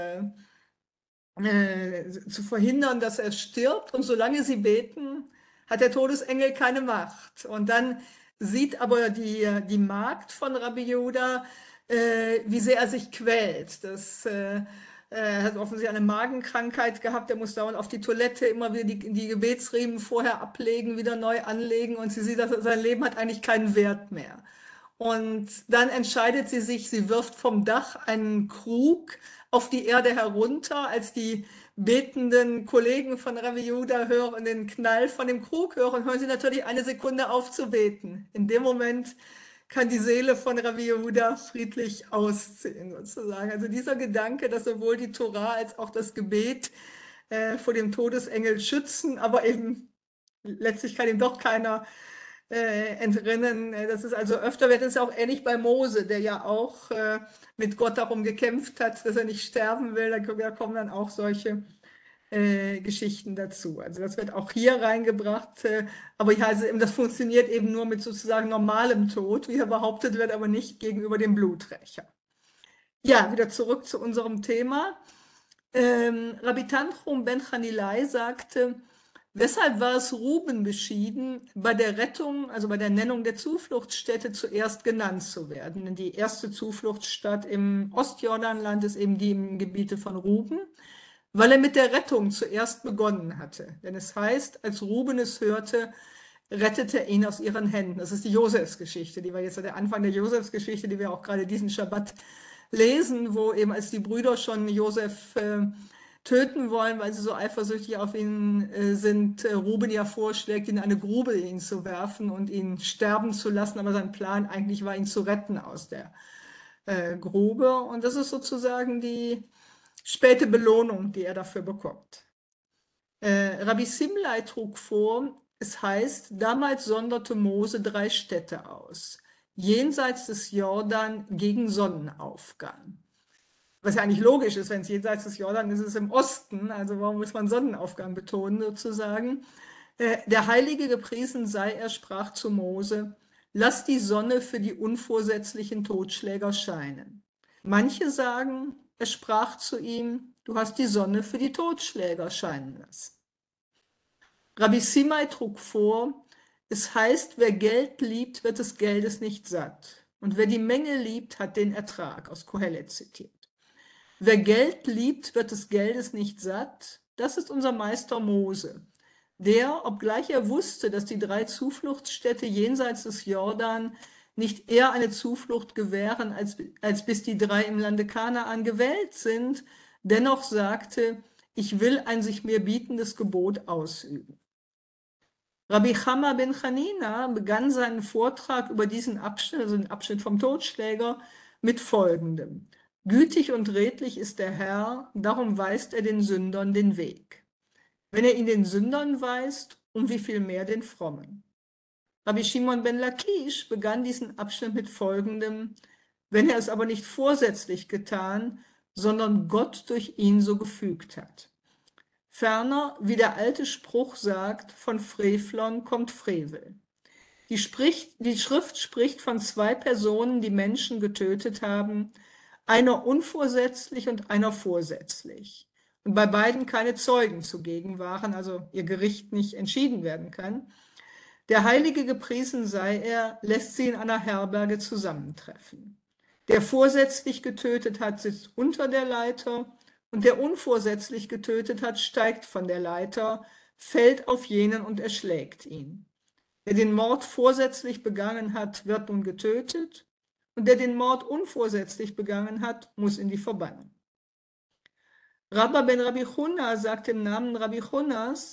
zu verhindern, dass er stirbt. Und solange sie beten, hat der Todesengel keine Macht. Und dann sieht aber die Magd von Rabbi Yehuda, wie sehr er sich quält. Er hat offensichtlich eine Magenkrankheit gehabt, er muss dauernd auf die Toilette, immer wieder die Gebetsriemen vorher ablegen, wieder neu anlegen, und sie sieht, dass sein Leben hat eigentlich keinen Wert mehr. Und dann entscheidet sie sich, sie wirft vom Dach einen Krug auf die Erde herunter. Als die betenden Kollegen von Rabbi Yehuda hören, den Knall von dem Krug hören, hören sie natürlich eine Sekunde auf zu beten. In dem Moment kann die Seele von Rabbi Yehuda friedlich ausziehen, sozusagen. Also dieser Gedanke, dass sowohl die Torah als auch das Gebet vor dem Todesengel schützen, aber eben letztlich kann ihm doch keiner entrinnen. Das ist also öfter, wird es ja auch ähnlich bei Mose, der ja auch mit Gott darum gekämpft hat, dass er nicht sterben will. Da kommen dann auch solche Geschichten dazu. Also das wird auch hier reingebracht, aber ja, also das funktioniert eben nur mit sozusagen normalem Tod, wie er behauptet wird, aber nicht gegenüber dem Bluträcher. Ja, wieder zurück zu unserem Thema. Rabbi Tanchum ben Chanilai sagte, weshalb war es Ruben beschieden, bei der Rettung, also bei der Nennung der Zufluchtsstätte zuerst genannt zu werden? Denn die erste Zufluchtsstadt im Ostjordanland ist eben die im Gebiete von Ruben, weil er mit der Rettung zuerst begonnen hatte. Denn es heißt, als Ruben es hörte, rettete er ihn aus ihren Händen. Das ist die Josefsgeschichte, die war jetzt der Anfang der Josefsgeschichte, die wir auch gerade diesen Schabbat lesen, wo eben als die Brüder schon Josef töten wollen, weil sie so eifersüchtig auf ihn sind, Ruben ja vorschlägt, in eine Grube ihn zu werfen und ihn sterben zu lassen, aber sein Plan eigentlich war, ihn zu retten aus der Grube. Und das ist sozusagen die späte Belohnung, die er dafür bekommt. Rabbi Simlai trug vor, es heißt, damals sonderte Mose 3 Städte aus, jenseits des Jordan gegen Sonnenaufgang. Was ja eigentlich logisch ist, wenn es jenseits des Jordan ist, ist es im Osten, also warum muss man Sonnenaufgang betonen sozusagen? Der Heilige gepriesen sei, er sprach zu Mose, lass die Sonne für die unvorsätzlichen Totschläger scheinen. Manche sagen, er sprach zu ihm, du hast die Sonne für die Totschläger scheinen lassen. Rabbi Simai trug vor, es heißt, wer Geld liebt, wird des Geldes nicht satt. Und wer die Menge liebt, hat den Ertrag, aus Kohelet zitiert. Wer Geld liebt, wird des Geldes nicht satt. Das ist unser Meister Mose, der, obgleich er wusste, dass die 3 Zufluchtsstädte jenseits des Jordan nicht eher eine Zuflucht gewähren, als bis die 3 im Lande Kanaan gewählt sind, dennoch sagte, ich will ein sich mir bietendes Gebot ausüben. Rabbi Chama ben Chanina begann seinen Vortrag über diesen Abschnitt, also den Abschnitt vom Totschläger, mit Folgendem. Gütig und redlich ist der Herr, darum weist er den Sündern den Weg. Wenn er ihn den Sündern weist, um wie viel mehr den Frommen. Rabbi Shimon ben Lakish begann diesen Abschnitt mit Folgendem, wenn er es aber nicht vorsätzlich getan, sondern Gott durch ihn so gefügt hat. Ferner, wie der alte Spruch sagt, von Frevlern kommt Frevel. Die Schrift spricht von 2 Personen, die Menschen getötet haben, einer unvorsätzlich und einer vorsätzlich. Und bei beiden keine Zeugen zugegen waren, also ihr Gericht nicht entschieden werden kann. Der Heilige gepriesen sei er, lässt sie in einer Herberge zusammentreffen. Der vorsätzlich getötet hat, sitzt unter der Leiter, und der unvorsätzlich getötet hat, steigt von der Leiter, fällt auf jenen und erschlägt ihn. Wer den Mord vorsätzlich begangen hat, wird nun getötet, und der den Mord unvorsätzlich begangen hat, muss in die Verbannung. Rabba ben Rabbi Chuna sagt im Namen Rabbi Chunas,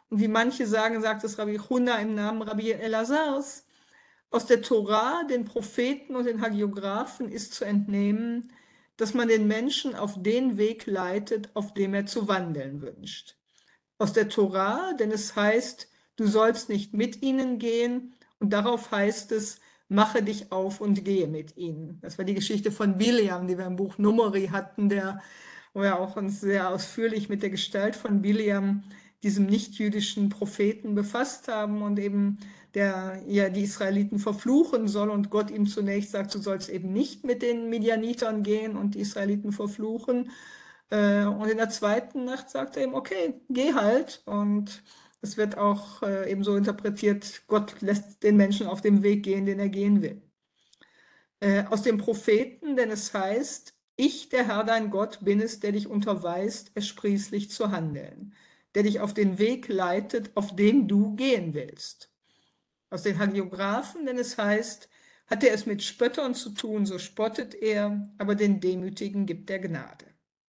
Und wie manche sagen, sagt es Rabbi Huna im Namen Rabbi Elazars, aus der Tora, den Propheten und den Hagiographen ist zu entnehmen, dass man den Menschen auf den Weg leitet, auf dem er zu wandeln wünscht. Aus der Tora, denn es heißt, du sollst nicht mit ihnen gehen, und darauf heißt es, mache dich auf und gehe mit ihnen. Das war die Geschichte von Bileam, die wir im Buch Numeri hatten, wo wir auch uns sehr ausführlich mit der Gestalt von Bileam, diesem nicht-jüdischen Propheten, befasst haben und eben der ja die Israeliten verfluchen soll und Gott ihm zunächst sagt, du sollst eben nicht mit den Midianitern gehen und die Israeliten verfluchen. Und in der zweiten Nacht sagt er ihm, okay, geh halt. Und es wird auch eben so interpretiert, Gott lässt den Menschen auf dem Weg gehen, den er gehen will. Aus dem Propheten, denn es heißt, ich, der Herr dein Gott, bin es, der dich unterweist, ersprießlich zu handeln, der dich auf den Weg leitet, auf dem du gehen willst. Aus den Hagiographen, denn es heißt, hat er es mit Spöttern zu tun, so spottet er, aber den Demütigen gibt er Gnade.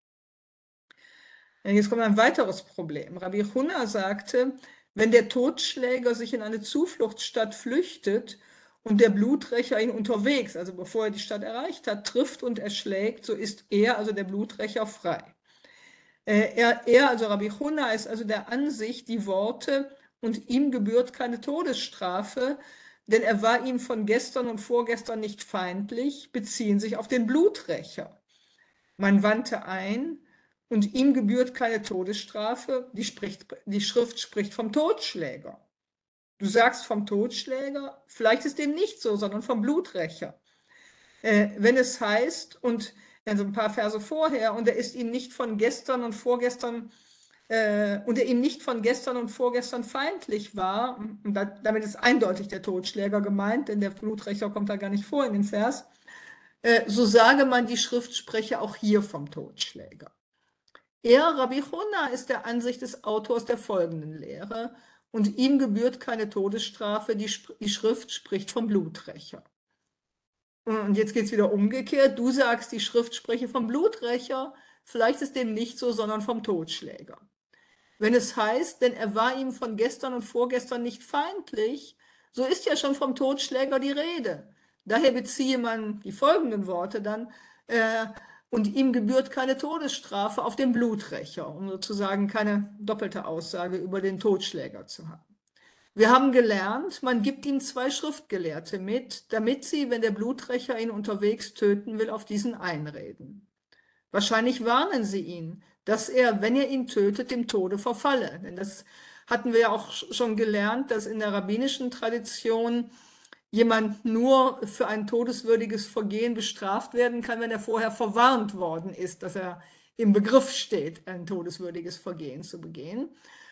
Jetzt kommt ein weiteres Problem. Rabbi Huna sagte, wenn der Totschläger sich in eine Zufluchtsstadt flüchtet und der Bluträcher ihn unterwegs, also bevor er die Stadt erreicht hat, trifft und erschlägt, so ist er, also der Bluträcher, frei. Also Rabbi Huna, ist also der Ansicht, die Worte, und ihm gebührt keine Todesstrafe, denn er war ihm von gestern und vorgestern nicht feindlich, beziehen sich auf den Bluträcher. Man wandte ein, und ihm gebührt keine Todesstrafe, die Schrift spricht vom Totschläger. Du sagst vom Totschläger, vielleicht ist dem nicht so, sondern vom Bluträcher. Wenn es heißt, und also ein paar Verse vorher, und er ist ihm nicht von gestern und vorgestern feindlich war, und damit ist eindeutig der Totschläger gemeint, denn der Bluträcher kommt da gar nicht vor in dem Vers, so sage man, die Schrift spreche auch hier vom Totschläger. Rabbi Huna, ist der Ansicht des Autors der folgenden Lehre, und ihm gebührt keine Todesstrafe, die Schrift spricht vom Bluträcher. Und jetzt geht es wieder umgekehrt, du sagst, die Schrift spreche vom Bluträcher, vielleicht ist dem nicht so, sondern vom Totschläger. Wenn es heißt, denn er war ihm von gestern und vorgestern nicht feindlich, so ist ja schon vom Totschläger die Rede. Daher beziehe man die folgenden Worte dann, und ihm gebührt keine Todesstrafe auf den Bluträcher, um sozusagen keine doppelte Aussage über den Totschläger zu haben. Wir haben gelernt, man gibt ihm 2 Schriftgelehrte mit, damit sie, wenn der Bluträcher ihn unterwegs töten will, auf diesen einreden. Wahrscheinlich warnen sie ihn, dass er, wenn er ihn tötet, dem Tode verfalle. Denn das hatten wir ja auch schon gelernt, dass in der rabbinischen Tradition jemand nur für ein todeswürdiges Vergehen bestraft werden kann, wenn er vorher verwarnt worden ist, dass er im Begriff steht, ein todeswürdiges Vergehen zu begehen.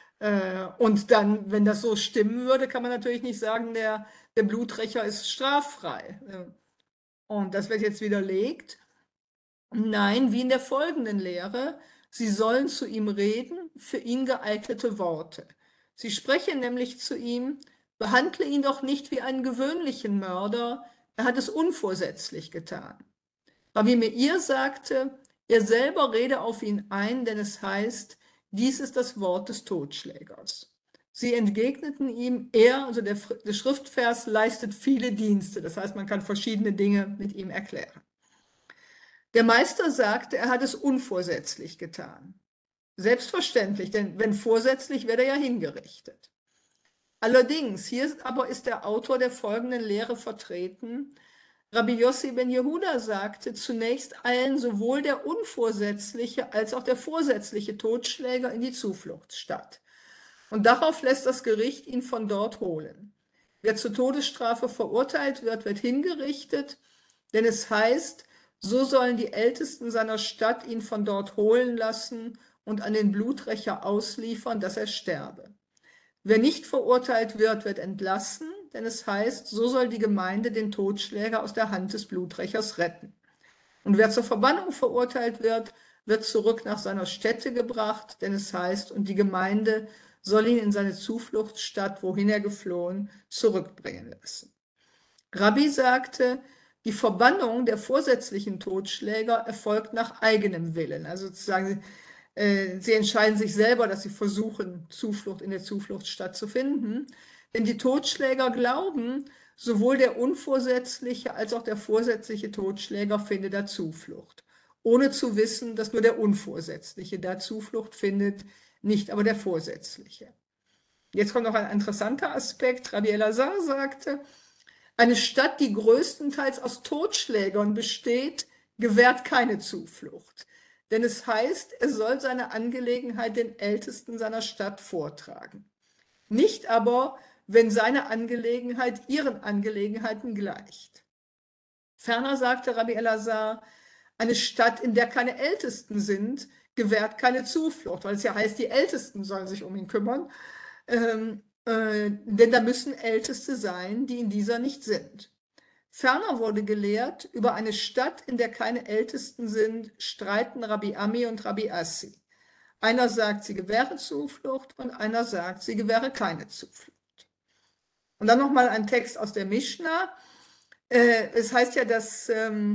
Und dann, wenn das so stimmen würde, kann man natürlich nicht sagen, der Bluträcher ist straffrei. Und das wird jetzt widerlegt. Nein, wie in der folgenden Lehre, sie sollen zu ihm reden, für ihn geeignete Worte. Sie sprechen nämlich zu ihm, behandle ihn doch nicht wie einen gewöhnlichen Mörder, er hat es unvorsätzlich getan. Rabbi Meir sagte, er selber rede auf ihn ein, denn es heißt, dies ist das Wort des Totschlägers. Sie entgegneten ihm, also der Schriftvers leistet viele Dienste, das heißt, man kann verschiedene Dinge mit ihm erklären. Der Meister sagte, er hat es unvorsätzlich getan. Selbstverständlich, denn wenn vorsätzlich, wäre er ja hingerichtet. Allerdings, hier aber ist der Autor der folgenden Lehre vertreten. Rabbi Yossi ben Yehuda sagte, zunächst eilen sowohl der unvorsätzliche als auch der vorsätzliche Totschläger in die Zufluchtsstadt. Und darauf lässt das Gericht ihn von dort holen. Wer zur Todesstrafe verurteilt wird, wird hingerichtet, denn es heißt, so sollen die Ältesten seiner Stadt ihn von dort holen lassen und an den Bluträcher ausliefern, dass er sterbe. Wer nicht verurteilt wird, wird entlassen, denn es heißt, so soll die Gemeinde den Totschläger aus der Hand des Bluträchers retten. Und wer zur Verbannung verurteilt wird, wird zurück nach seiner Stätte gebracht, denn es heißt, und die Gemeinde soll ihn in seine Zufluchtsstadt, wohin er geflohen, zurückbringen lassen. Rabbi sagte, die Verbannung der vorsätzlichen Totschläger erfolgt nach eigenem Willen, also sozusagen Sie entscheiden sich selber, dass sie versuchen, Zuflucht in der Zufluchtsstadt zu finden. Denn die Totschläger glauben, sowohl der unvorsätzliche als auch der vorsätzliche Totschläger finde da Zuflucht, ohne zu wissen, dass nur der Unvorsätzliche da Zuflucht findet, nicht aber der Vorsätzliche. Jetzt kommt noch ein interessanter Aspekt. Rabbi Elazar sagte, eine Stadt, die größtenteils aus Totschlägern besteht, gewährt keine Zuflucht. Denn es heißt, er soll seine Angelegenheit den Ältesten seiner Stadt vortragen. Nicht aber, wenn seine Angelegenheit ihren Angelegenheiten gleicht. Ferner sagte Rabbi Elazar, eine Stadt, in der keine Ältesten sind, gewährt keine Zuflucht, weil es ja heißt, die Ältesten sollen sich um ihn kümmern. Denn da müssen Älteste sein, die in dieser nicht sind. Ferner wurde gelehrt, über eine Stadt, in der keine Ältesten sind, streiten Rabbi Ami und Rabbi Assi. Einer sagt, sie gewähre Zuflucht und einer sagt, sie gewähre keine Zuflucht. Und dann nochmal ein Text aus der Mishnah. Es heißt ja, dass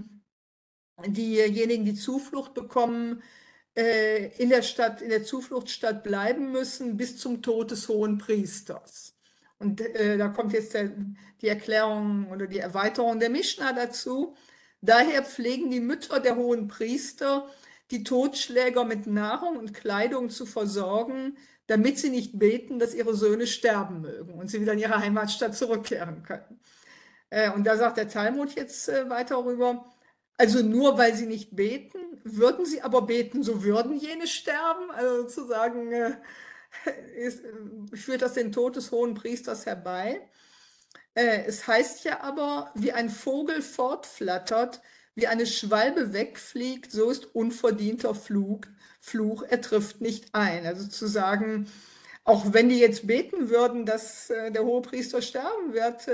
diejenigen, die Zuflucht bekommen, in der Zufluchtsstadt bleiben müssen bis zum Tod des hohen Priesters. Und da kommt jetzt die Erklärung oder die Erweiterung der Mishnah dazu. Daher pflegen die Mütter der hohen Priester, die Totschläger mit Nahrung und Kleidung zu versorgen, damit sie nicht beten, dass ihre Söhne sterben mögen und sie wieder in ihre Heimatstadt zurückkehren können. Und da sagt der Talmud jetzt weiter rüber, also nur weil sie nicht beten, würden sie aber beten, so würden jene sterben. Also sozusagen führt das den Tod des hohen Priesters herbei. Es heißt ja aber, wie ein Vogel fortflattert, wie eine Schwalbe wegfliegt, so ist unverdienter Fluch, er trifft nicht ein. Also zu sagen, auch wenn die jetzt beten würden, dass der Hohepriester sterben wird,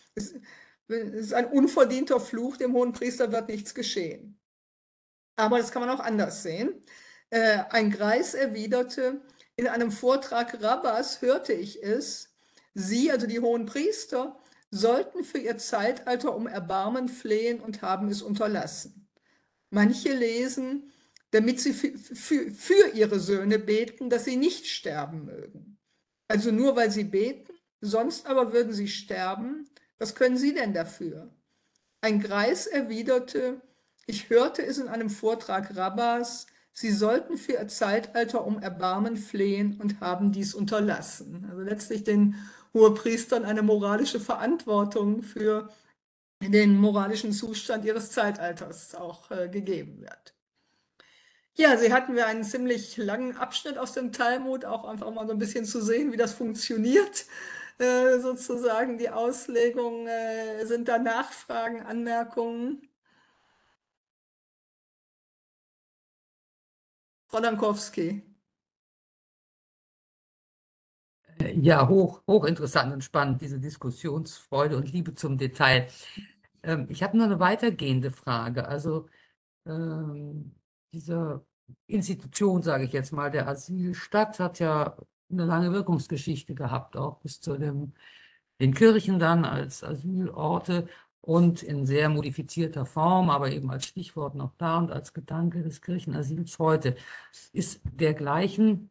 ist ein unverdienter Fluch, dem Hohenpriester wird nichts geschehen. Aber das kann man auch anders sehen. Ein Greis erwiderte, in einem Vortrag Rabbas hörte ich es, sie, also die Hohenpriester, sollten für ihr Zeitalter um Erbarmen flehen und haben es unterlassen. Manche lesen, damit sie für ihre Söhne beten, dass sie nicht sterben mögen. Also nur weil sie beten, sonst aber würden sie sterben. Was können Sie denn dafür? Ein Greis erwiderte, ich hörte es in einem Vortrag Rabbas, sie sollten für ihr Zeitalter um Erbarmen flehen und haben dies unterlassen. Also letztlich den Hohepriestern eine moralische Verantwortung für den moralischen Zustand ihres Zeitalters auch gegeben wird. Ja, Sie hatten wir einen ziemlich langen Abschnitt aus dem Talmud, auch einfach mal so ein bisschen zu sehen, wie das funktioniert. Sozusagen die Auslegung, sind da Nachfragen, Anmerkungen? Frau Dankowski. Ja, hochinteressant und spannend, diese Diskussionsfreude und Liebe zum Detail. Ich habe nur eine weitergehende Frage. Also diese Institution, sage ich jetzt mal, der Asylstadt hat ja eine lange Wirkungsgeschichte gehabt, auch bis zu den Kirchen dann als Asylorte und in sehr modifizierter Form, aber eben als Stichwort noch da und als Gedanke des Kirchenasyls heute. Ist dergleichen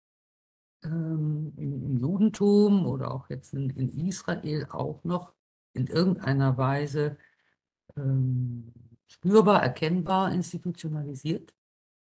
im Judentum oder auch jetzt in Israel auch noch in irgendeiner Weise spürbar, erkennbar institutionalisiert?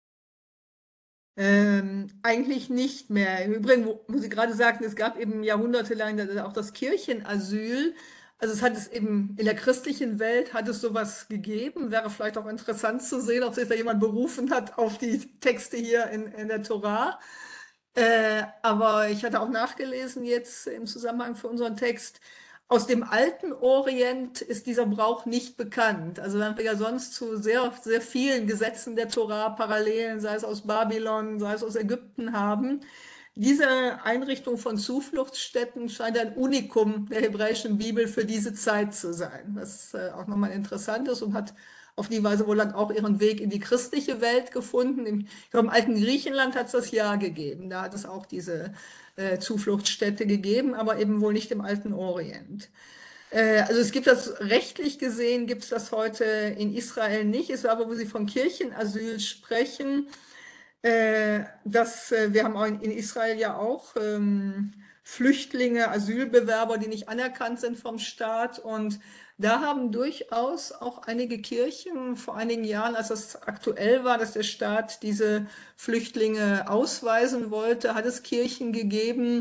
Eigentlich nicht mehr. Im Übrigen, wo Sie gerade sagten, es gab eben jahrhundertelang auch das Kirchenasyl. Also es hat es eben in der christlichen Welt hat es sowas gegeben. Wäre vielleicht auch interessant zu sehen, ob sich da jemand berufen hat auf die Texte hier in der Tora. Aber ich hatte auch nachgelesen jetzt im Zusammenhang für unseren Text, aus dem alten Orient ist dieser Brauch nicht bekannt. Also wenn wir ja sonst zu sehr, sehr vielen Gesetzen der Tora Parallelen, sei es aus Babylon, sei es aus Ägypten haben. Diese Einrichtung von Zufluchtsstätten scheint ein Unikum der hebräischen Bibel für diese Zeit zu sein, was auch nochmal interessant ist und hat auf die Weise wohl dann auch ihren Weg in die christliche Welt gefunden. Ich glaube, im alten Griechenland hat es das ja gegeben. Da hat es auch diese Zufluchtsstätte gegeben, aber eben wohl nicht im alten Orient. Also es gibt das, rechtlich gesehen gibt es das heute in Israel nicht. Es war aber, wo Sie von Kirchenasyl sprechen, Wir haben auch in Israel ja auch Flüchtlinge, Asylbewerber, die nicht anerkannt sind vom Staat. Und da haben durchaus auch einige Kirchen vor einigen Jahren, als das aktuell war, dass der Staat diese Flüchtlinge ausweisen wollte, hat es Kirchen gegeben,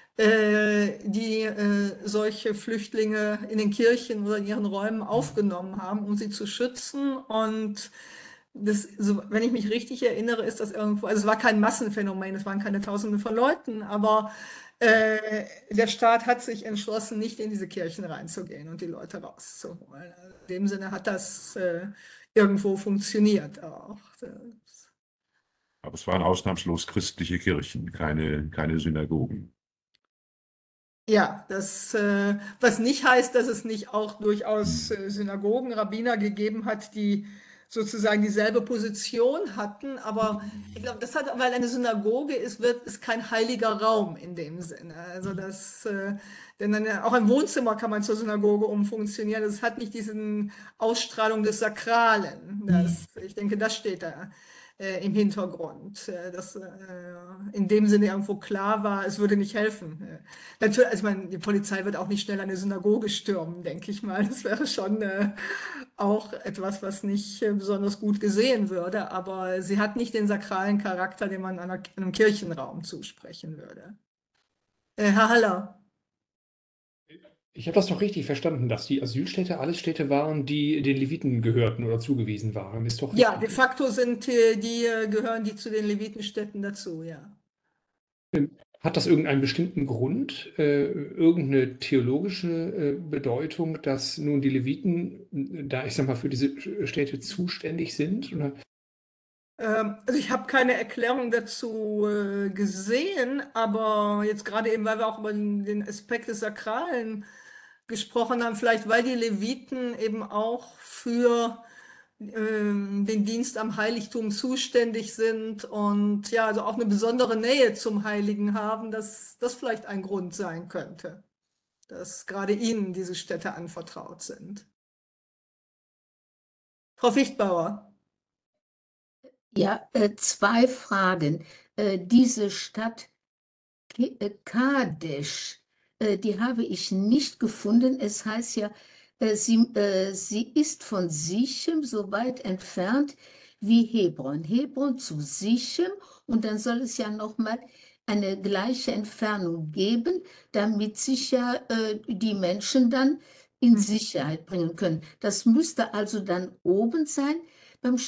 die solche Flüchtlinge in den Kirchen oder in ihren Räumen aufgenommen haben, um sie zu schützen. Und das, so, wenn ich mich richtig erinnere, ist das irgendwo, also es war kein Massenphänomen, es waren keine Tausende von Leuten, aber der Staat hat sich entschlossen, nicht in diese Kirchen reinzugehen und die Leute rauszuholen. Also in dem Sinne hat das irgendwo funktioniert auch. Aber es waren ausnahmslos christliche Kirchen, keine Synagogen. Ja, was nicht heißt, dass es nicht auch durchaus Synagogen, Rabbiner gegeben hat, die sozusagen dieselbe Position hatten. Aber ich glaube, weil eine Synagoge ist kein heiliger Raum in dem Sinne. Also denn auch im Wohnzimmer kann man zur Synagoge umfunktionieren. Es hat nicht diesen Ausstrahlung des Sakralen. Ich denke, das steht da im Hintergrund, dass in dem Sinne irgendwo klar war, es würde nicht helfen. Natürlich, also ich meine, die Polizei wird auch nicht schnell eine Synagoge stürmen, denke ich mal. Das wäre schon auch etwas, was nicht besonders gut gesehen würde, aber sie hat nicht den sakralen Charakter, den man einem Kirchenraum zusprechen würde. Herr Haller. Ich habe das doch richtig verstanden, dass die Asylstädte alles Städte waren, die den Leviten gehörten oder zugewiesen waren. Ist doch Ja, richtig. de facto gehören die zu den Levitenstädten dazu, ja. Hat das irgendeinen bestimmten Grund, irgendeine theologische Bedeutung, dass nun die Leviten da, ich sag mal, für diese Städte zuständig sind? Oder? Also ich habe keine Erklärung dazu gesehen, aber jetzt gerade eben, weil wir auch über den Aspekt des Sakralen gesprochen haben, vielleicht weil die Leviten eben auch für den Dienst am Heiligtum zuständig sind und ja, also auch eine besondere Nähe zum Heiligen haben, dass das vielleicht ein Grund sein könnte, dass gerade ihnen diese Städte anvertraut sind. Frau Fichtbauer. Ja, zwei Fragen. Diese Stadt Kadesh, die habe ich nicht gefunden. Es heißt ja, sie ist von Sichem so weit entfernt wie Hebron. Hebron zu Sichem, und dann soll es ja nochmal eine gleiche Entfernung geben, damit sich ja die Menschen dann in Sicherheit bringen können. Das müsste also dann oben sein beim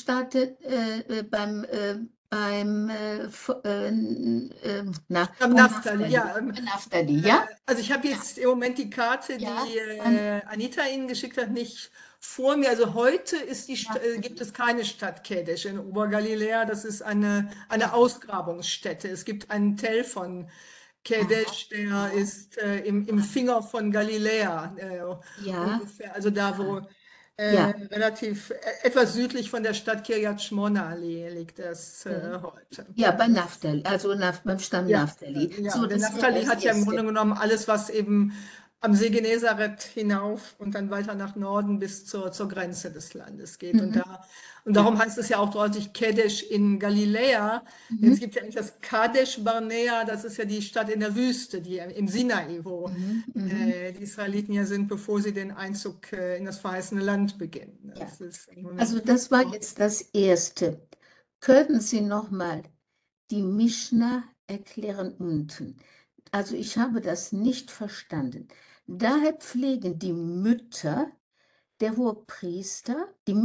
Naftali, ja. Naftali, ja? Also ich habe jetzt im Moment die Karte, Ja, die Anita Ihnen geschickt hat, nicht vor mir. Also heute gibt es keine Stadt Kadesh in Obergaliläa. Das ist eine Ausgrabungsstätte. Es gibt einen Tell von Kadesh, der ist im Finger von Galiläa Ja. ungefähr. Also da, wo Ja. relativ etwas südlich von der Stadt Kiryat Shmona liegt das heute. Ja, bei Naftali, also beim Stamm Ja, Naftali. ja, So, der das Naftali wäre hat das ja im Erste. Grunde genommen alles, was eben am See Genezareth hinauf und dann weiter nach Norden bis zur Grenze des Landes geht. Mhm. Und darum heißt es ja auch deutlich Kadesh in Galiläa. Jetzt gibt es ja eigentlich das Kadesh Barnea, das ist ja die Stadt in der Wüste, die im Sinai, wo die Israeliten ja sind, bevor sie den Einzug in das verheißene Land beginnen. Das ist Also das war jetzt das Erste. Könnten Sie nochmal die Mischna erklären unten? Also ich habe das nicht verstanden. Daher pflegen die Mütter der Hohepriester,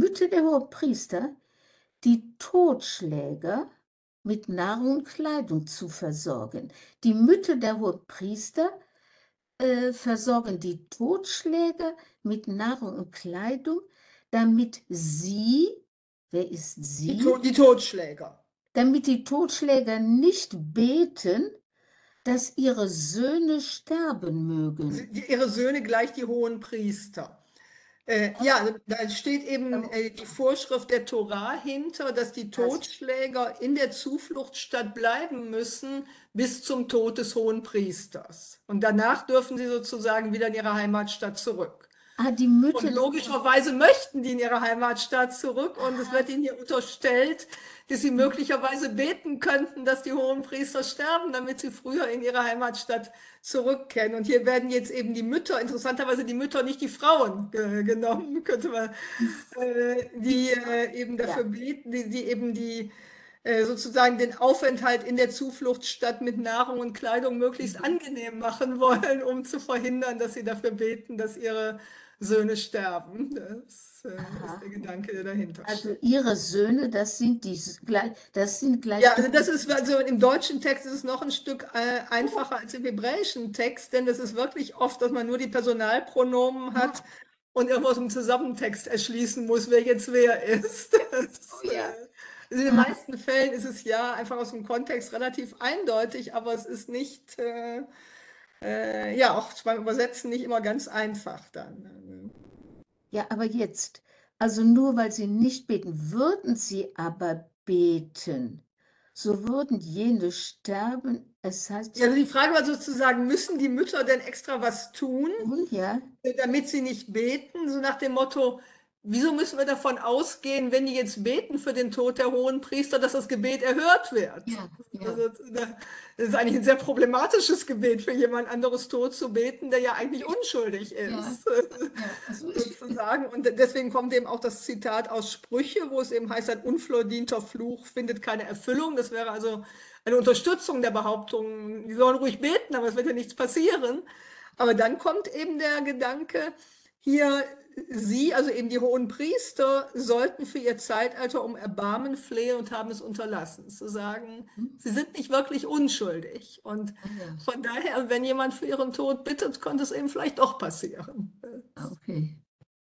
die Totschläger mit Nahrung und Kleidung zu versorgen. Die Mütter der Hohepriester versorgen die Totschläger mit Nahrung und Kleidung, damit sie, wer ist sie? die Totschläger. Damit die Totschläger nicht beten, dass ihre Söhne sterben mögen. Ihre Söhne gleich die hohen Priester. Ja, da steht eben die Vorschrift der Tora hinter, dass die Totschläger in der Zufluchtsstadt bleiben müssen bis zum Tod des hohen Priesters. Und danach dürfen sie sozusagen wieder in ihre Heimatstadt zurück. Die Und Mütter, logischerweise möchten die in ihre Heimatstadt zurück und es wird ihnen hier unterstellt, dass sie möglicherweise beten könnten, dass die Hohenpriester sterben, damit sie früher in ihre Heimatstadt zurückkehren. Und hier werden jetzt eben die Mütter, interessanterweise die Mütter, nicht die Frauen genommen, könnte man, die eben dafür beten, die eben sozusagen den Aufenthalt in der Zufluchtsstadt mit Nahrung und Kleidung möglichst angenehm machen wollen, um zu verhindern, dass sie dafür beten, dass ihre Söhne sterben. Das ist der Gedanke, der dahinter also steht. ihre Söhne, das sind gleich Ja, also das ist, also im deutschen Text ist es noch ein Stück einfacher als im hebräischen Text, denn das ist wirklich oft, dass man nur die Personalpronomen hat und irgendwo aus dem Zusammentext erschließen muss, wer jetzt wer ist. Also in den meisten Fällen ist es ja einfach aus dem Kontext relativ eindeutig, aber es ist nicht, auch beim Übersetzen nicht immer ganz einfach dann. Ja, aber jetzt, also nur weil sie nicht beten, würden sie aber beten, so würden jene sterben. Es heißt, Ja, also die Frage war sozusagen, müssen die Mütter denn extra was tun, ja, damit sie nicht beten? So nach dem Motto, wieso müssen wir davon ausgehen, wenn die jetzt beten für den Tod der Hohenpriester, dass das Gebet erhört wird? ja. Also, das ist eigentlich ein sehr problematisches Gebet, für jemand anderes Tod zu beten, der ja eigentlich unschuldig ist, Also sozusagen. Und deswegen kommt eben auch das Zitat aus Sprüche, wo es eben heißt, ein unverdienter Fluch findet keine Erfüllung. Das wäre also eine Unterstützung der Behauptung, die sollen ruhig beten, aber es wird ja nichts passieren. Aber dann kommt eben der Gedanke, hier, sie, also eben die hohen Priester, sollten für ihr Zeitalter um Erbarmen flehen und haben es unterlassen, zu sagen, sie sind nicht wirklich unschuldig. Und von daher, wenn jemand für ihren Tod bittet, könnte es eben vielleicht doch passieren. Okay.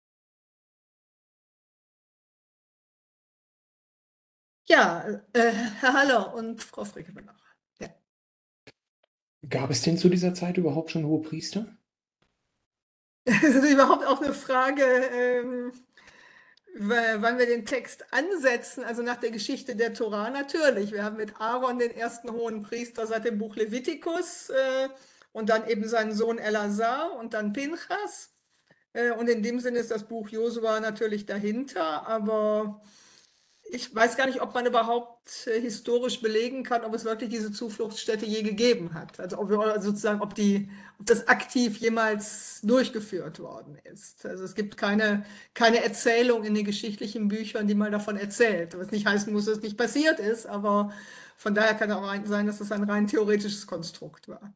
Ja, Herr Haller und Frau Fricke noch. Ja. Gab es denn zu dieser Zeit überhaupt schon Hohepriester? Das ist überhaupt auch eine Frage, wann wir den Text ansetzen, also nach der Geschichte der Tora natürlich. Wir haben mit Aaron den ersten hohen Priester seit dem Buch Levitikus und dann eben seinen Sohn Elazar und dann Pinchas. Und in dem Sinne ist das Buch Josua natürlich dahinter, aber ich weiß gar nicht, ob man überhaupt historisch belegen kann, ob es wirklich diese Zufluchtsstätte je gegeben hat. Also ob das aktiv jemals durchgeführt worden ist. Also es gibt keine Erzählung in den geschichtlichen Büchern, die mal davon erzählt. Was nicht heißen muss, dass es nicht passiert ist, aber von daher kann auch sein, dass es ein rein theoretisches Konstrukt war.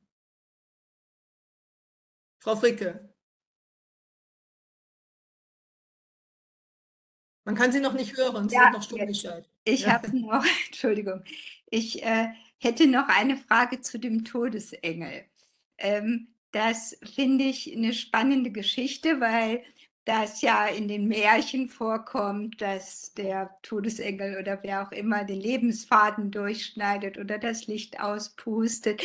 Frau Fricke. Man kann Sie noch nicht hören, Sie sind noch stumm geschaltet. Ich habe noch, Entschuldigung, ich hätte noch eine Frage zu dem Todesengel. Das finde ich eine spannende Geschichte, weil das ja in den Märchen vorkommt, dass der Todesengel oder wer auch immer den Lebensfaden durchschneidet oder das Licht auspustet.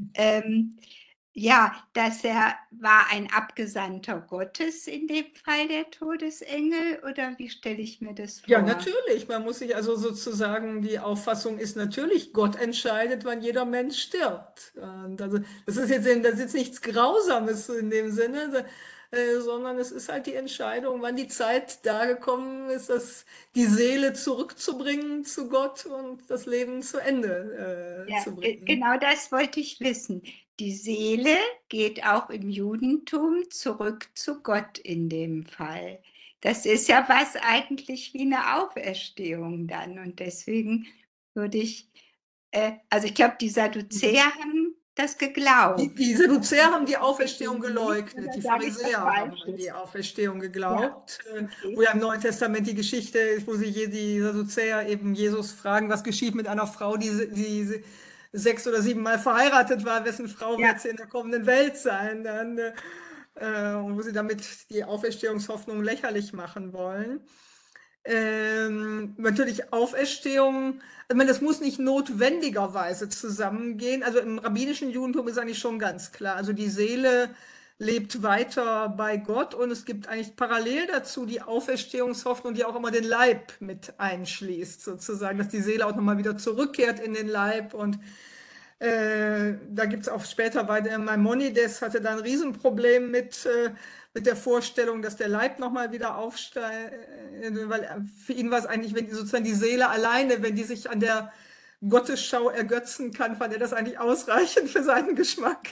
Ja, war ein Abgesandter Gottes in dem Fall der Todesengel, oder wie stelle ich mir das vor? Ja, natürlich. Man muss sich also sozusagen, die Auffassung ist natürlich, Gott entscheidet, wann jeder Mensch stirbt. Und also das ist jetzt nichts Grausames in dem Sinne, sondern es ist halt die Entscheidung, wann die Zeit da gekommen ist, die Seele zurückzubringen zu Gott und das Leben zu Ende zu bringen. Genau das wollte ich wissen. Die Seele geht auch im Judentum zurück zu Gott in dem Fall. Das ist ja was eigentlich wie eine Auferstehung dann. Und deswegen würde ich, also ich glaube, die Sadduzäer haben das geglaubt. Die Sadduzäer haben die Auferstehung geleugnet, die Pharisäer haben die Auferstehung geglaubt, wo ja im Neuen Testament die Geschichte ist, wo die Sadduzäer eben Jesus fragen, was geschieht mit einer Frau, die 6 oder 7 Mal verheiratet war, wessen Frau wird sie in der kommenden Welt sein, und wo sie damit die Auferstehungshoffnung lächerlich machen wollen. Natürlich Auferstehung, ich meine, das muss nicht notwendigerweise zusammengehen. Also im rabbinischen Judentum ist eigentlich schon ganz klar. Also die Seele lebt weiter bei Gott und es gibt eigentlich parallel dazu die Auferstehungshoffnung, die auch immer den Leib mit einschließt, sozusagen, dass die Seele auch nochmal wieder zurückkehrt in den Leib und Da gibt es auch später weiter, Maimonides hatte da ein Riesenproblem mit der Vorstellung, dass der Leib nochmal wieder aufsteigt, weil für ihn war es eigentlich, wenn sozusagen die Seele alleine, wenn die sich an der Gottesschau ergötzen kann, fand er das eigentlich ausreichend für seinen Geschmack.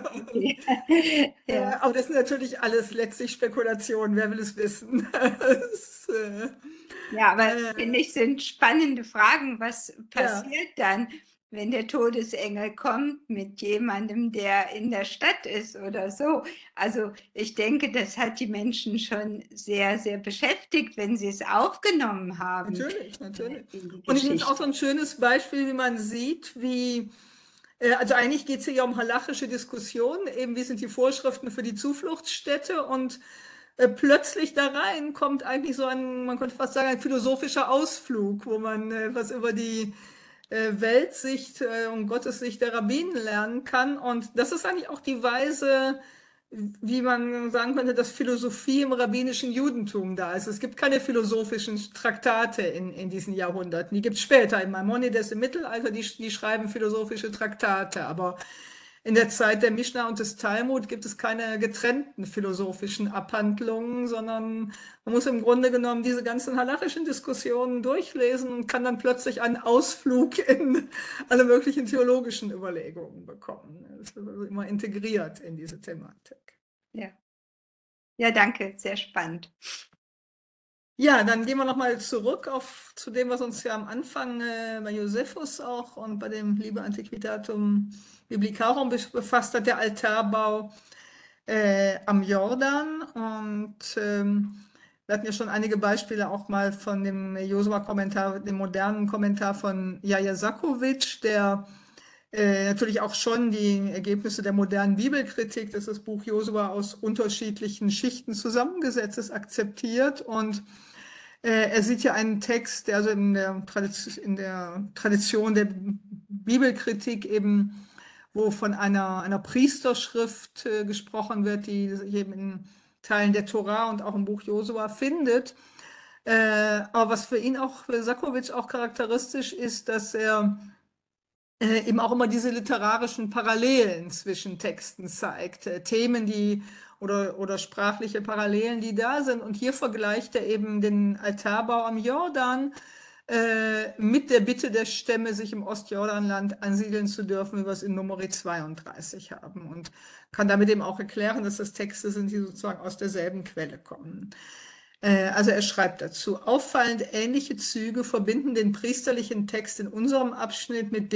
Ja. Aber das sind natürlich alles letztlich Spekulationen, wer will es wissen? Das, Ja, aber finde ich, sind spannende Fragen. Was ja. passiert dann, wenn der Todesengel kommt mit jemandem, der in der Stadt ist oder so? Also ich denke, das hat die Menschen schon sehr, sehr beschäftigt, wenn sie es aufgenommen haben Natürlich, natürlich. in die Und ich finde es auch Geschichte. so ein schönes Beispiel, wie man sieht, wie, also eigentlich geht es hier ja um halachische Diskussionen, eben wie sind die Vorschriften für die Zufluchtsstätte und plötzlich da rein kommt eigentlich so ein, man könnte fast sagen, ein philosophischer Ausflug, wo man was über die Weltsicht und Gottessicht der Rabbinen lernen kann. Und das ist eigentlich auch die Weise, wie man sagen könnte, dass Philosophie im rabbinischen Judentum da ist. Es gibt keine philosophischen Traktate in diesen Jahrhunderten. Die gibt es später, in Maimonides im Mittelalter, die schreiben philosophische Traktate. Aber in der Zeit der Mischna und des Talmud gibt es keine getrennten philosophischen Abhandlungen, sondern man muss im Grunde genommen diese ganzen halachischen Diskussionen durchlesen und kann dann plötzlich einen Ausflug in alle möglichen theologischen Überlegungen bekommen. Das ist also immer integriert in diese Thematik. Ja. Ja, danke, sehr spannend. Ja, dann gehen wir nochmal zurück zu dem, was uns ja am Anfang bei Josephus auch und bei dem Liber Antiquitatum Biblicarum befasst hat, der Altarbau am Jordan. Und wir hatten ja schon einige Beispiele auch mal von dem Josua-Kommentar, dem modernen Kommentar von Jaja Sakowitsch, der natürlich auch schon die Ergebnisse der modernen Bibelkritik, dass das Buch Josua aus unterschiedlichen Schichten zusammengesetzt ist, akzeptiert. Und er sieht ja einen Text, der also in der Tradition der Bibelkritik eben, wo von einer Priesterschrift gesprochen wird, die sich eben in Teilen der Tora und auch im Buch Josua findet. Aber was für ihn auch, für Sakowitsch auch charakteristisch ist, dass er eben auch immer diese literarischen Parallelen zwischen Texten zeigt, Themen, die oder sprachliche Parallelen, die da sind. Und hier vergleicht er eben den Altarbau am Jordan mit der Bitte der Stämme, sich im Ostjordanland ansiedeln zu dürfen, wie wir es in Numeri 32 haben. Und kann damit eben auch erklären, dass das Texte sind, die sozusagen aus derselben Quelle kommen. Also er schreibt dazu, auffallend ähnliche Züge verbinden den priesterlichen Text in unserem Abschnitt mit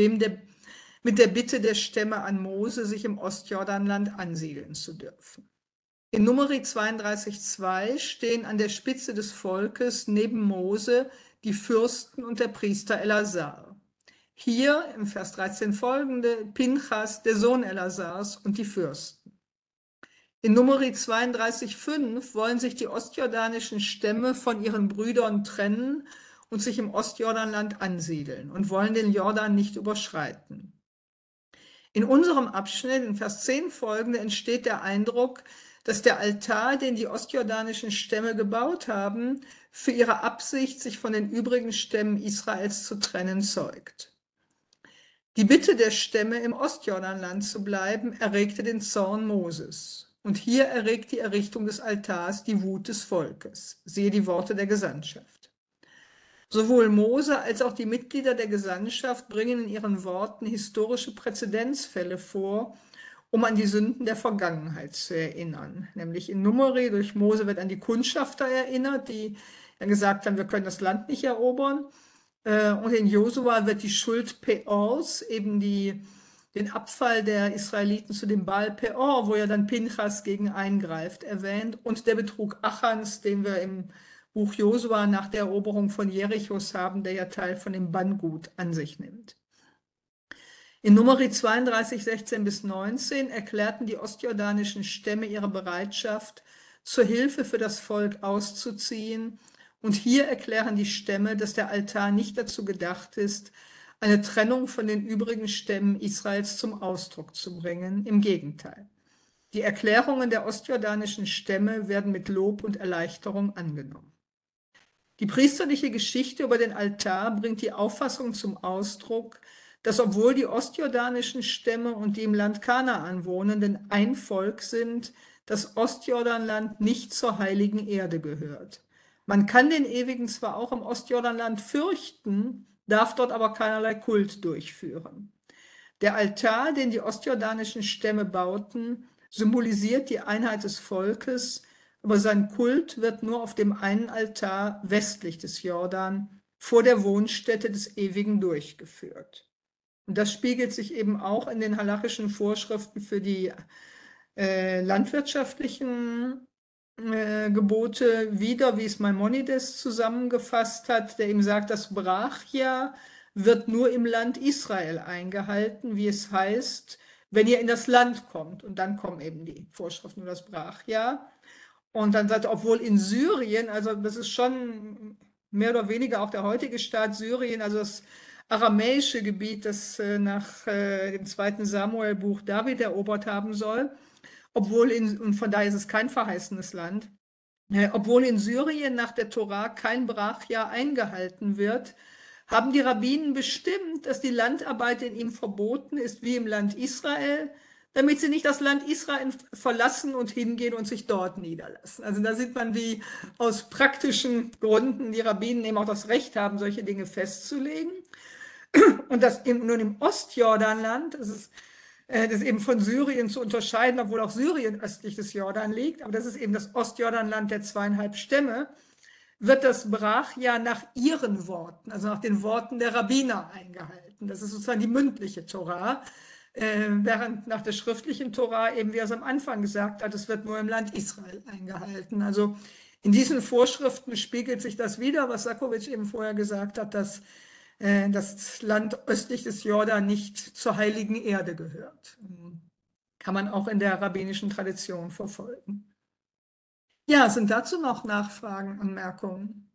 der Bitte der Stämme an Mose, sich im Ostjordanland ansiedeln zu dürfen. In Numeri 32,2 stehen an der Spitze des Volkes neben Mose die Fürsten und der Priester Elazar. Hier im Vers 13 folgende Pinchas, der Sohn Elazars, und die Fürsten. In Numeri 32,5 wollen sich die ostjordanischen Stämme von ihren Brüdern trennen und sich im Ostjordanland ansiedeln und wollen den Jordan nicht überschreiten. In unserem Abschnitt, in Vers 10 folgende, entsteht der Eindruck, dass der Altar, den die ostjordanischen Stämme gebaut haben, für ihre Absicht, sich von den übrigen Stämmen Israels zu trennen, zeugt. Die Bitte der Stämme, im Ostjordanland zu bleiben, erregte den Zorn Moses. Und hier erregt die Errichtung des Altars die Wut des Volkes. Siehe die Worte der Gesandtschaft. Sowohl Mose als auch die Mitglieder der Gesandtschaft bringen in ihren Worten historische Präzedenzfälle vor, um an die Sünden der Vergangenheit zu erinnern. Nämlich in Numeri durch Mose wird an die Kundschafter erinnert, die ja gesagt haben, wir können das Land nicht erobern. Und in Josua wird die Schuld Peors, eben den Abfall der Israeliten zu dem Baal Peor, wo ja dann Pinchas gegen eingreift, erwähnt, und der Betrug Achans, den wir im Buch Josua nach der Eroberung von Jerichos haben, der ja Teil von dem Banngut an sich nimmt. In Numeri 32, 16 bis 19 erklärten die ostjordanischen Stämme ihre Bereitschaft, zur Hilfe für das Volk auszuziehen. Und hier erklären die Stämme, dass der Altar nicht dazu gedacht ist, eine Trennung von den übrigen Stämmen Israels zum Ausdruck zu bringen. Im Gegenteil. Die Erklärungen der ostjordanischen Stämme werden mit Lob und Erleichterung angenommen. Die priesterliche Geschichte über den Altar bringt die Auffassung zum Ausdruck, dass obwohl die ostjordanischen Stämme und die im Land Kanaan wohnenden ein Volk sind, das Ostjordanland nicht zur heiligen Erde gehört. Man kann den Ewigen zwar auch im Ostjordanland fürchten, darf dort aber keinerlei Kult durchführen. Der Altar, den die ostjordanischen Stämme bauten, symbolisiert die Einheit des Volkes, aber sein Kult wird nur auf dem einen Altar westlich des Jordan vor der Wohnstätte des Ewigen durchgeführt. Und das spiegelt sich eben auch in den halachischen Vorschriften für die landwirtschaftlichen Gebote wider, wie es Maimonides zusammengefasst hat, der ihm sagt, das Brachjahr wird nur im Land Israel eingehalten, wie es heißt, wenn ihr in das Land kommt. Und dann kommen eben die Vorschriften über das Brachjahr. Und dann sagt er, obwohl in Syrien, also das ist schon mehr oder weniger auch der heutige Staat Syrien, also das aramäische Gebiet, das nach dem 2. Samuel-Buch David erobert haben soll, und von daher ist es kein verheißenes Land, obwohl in Syrien nach der Tora kein Brachjahr eingehalten wird, haben die Rabbinen bestimmt, dass die Landarbeit in ihm verboten ist, wie im Land Israel, damit sie nicht das Land Israel verlassen und hingehen und sich dort niederlassen. Also da sieht man, wie aus praktischen Gründen die Rabbinen eben auch das Recht haben, solche Dinge festzulegen. Und das nun im Ostjordanland, das ist eben von Syrien zu unterscheiden, obwohl auch Syrien östlich des Jordan liegt, aber das ist eben das Ostjordanland der 2,5 Stämme, wird das Brachjahr nach ihren Worten, also nach den Worten der Rabbiner eingehalten. Das ist sozusagen die mündliche Tora, während nach der schriftlichen Tora, eben wie er es am Anfang gesagt hat, es wird nur im Land Israel eingehalten. Also in diesen Vorschriften spiegelt sich das wider, was Saccovic eben vorher gesagt hat, dass das Land östlich des Jordan nicht zur heiligen Erde gehört. Kann man auch in der rabbinischen Tradition verfolgen. Ja, sind dazu noch Nachfragen, Anmerkungen?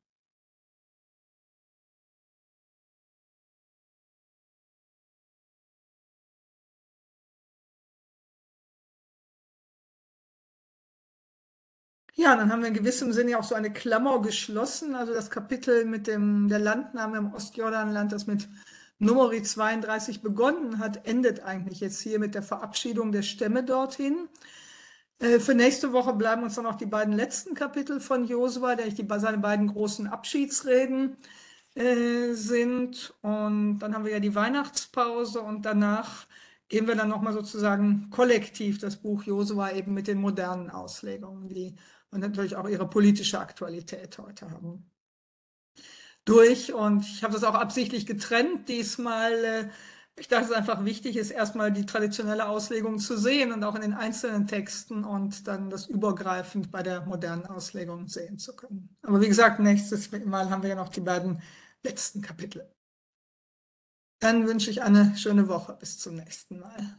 Ja, dann haben wir in gewissem Sinne auch so eine Klammer geschlossen. Also das Kapitel mit der Landnahme im Ostjordanland, das mit Numeri 32 begonnen hat, endet eigentlich jetzt hier mit der Verabschiedung der Stämme dorthin. Für nächste Woche bleiben uns dann noch die beiden letzten Kapitel von Josua, der seine beiden großen Abschiedsreden sind. Und dann haben wir ja die Weihnachtspause und danach gehen wir dann nochmal sozusagen kollektiv das Buch Josua eben mit den modernen Auslegungen, die und natürlich auch ihre politische Aktualität heute haben. Durch und ich habe das auch absichtlich getrennt diesmal. Ich dachte, es ist einfach wichtig ist, erstmal die traditionelle Auslegung zu sehen und auch in den einzelnen Texten und dann das übergreifend bei der modernen Auslegung sehen zu können. Aber wie gesagt, nächstes Mal haben wir ja noch die beiden letzten Kapitel. Dann wünsche ich eine schöne Woche. Bis zum nächsten Mal.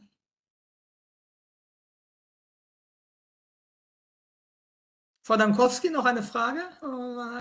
Frau Damkowski, noch eine Frage?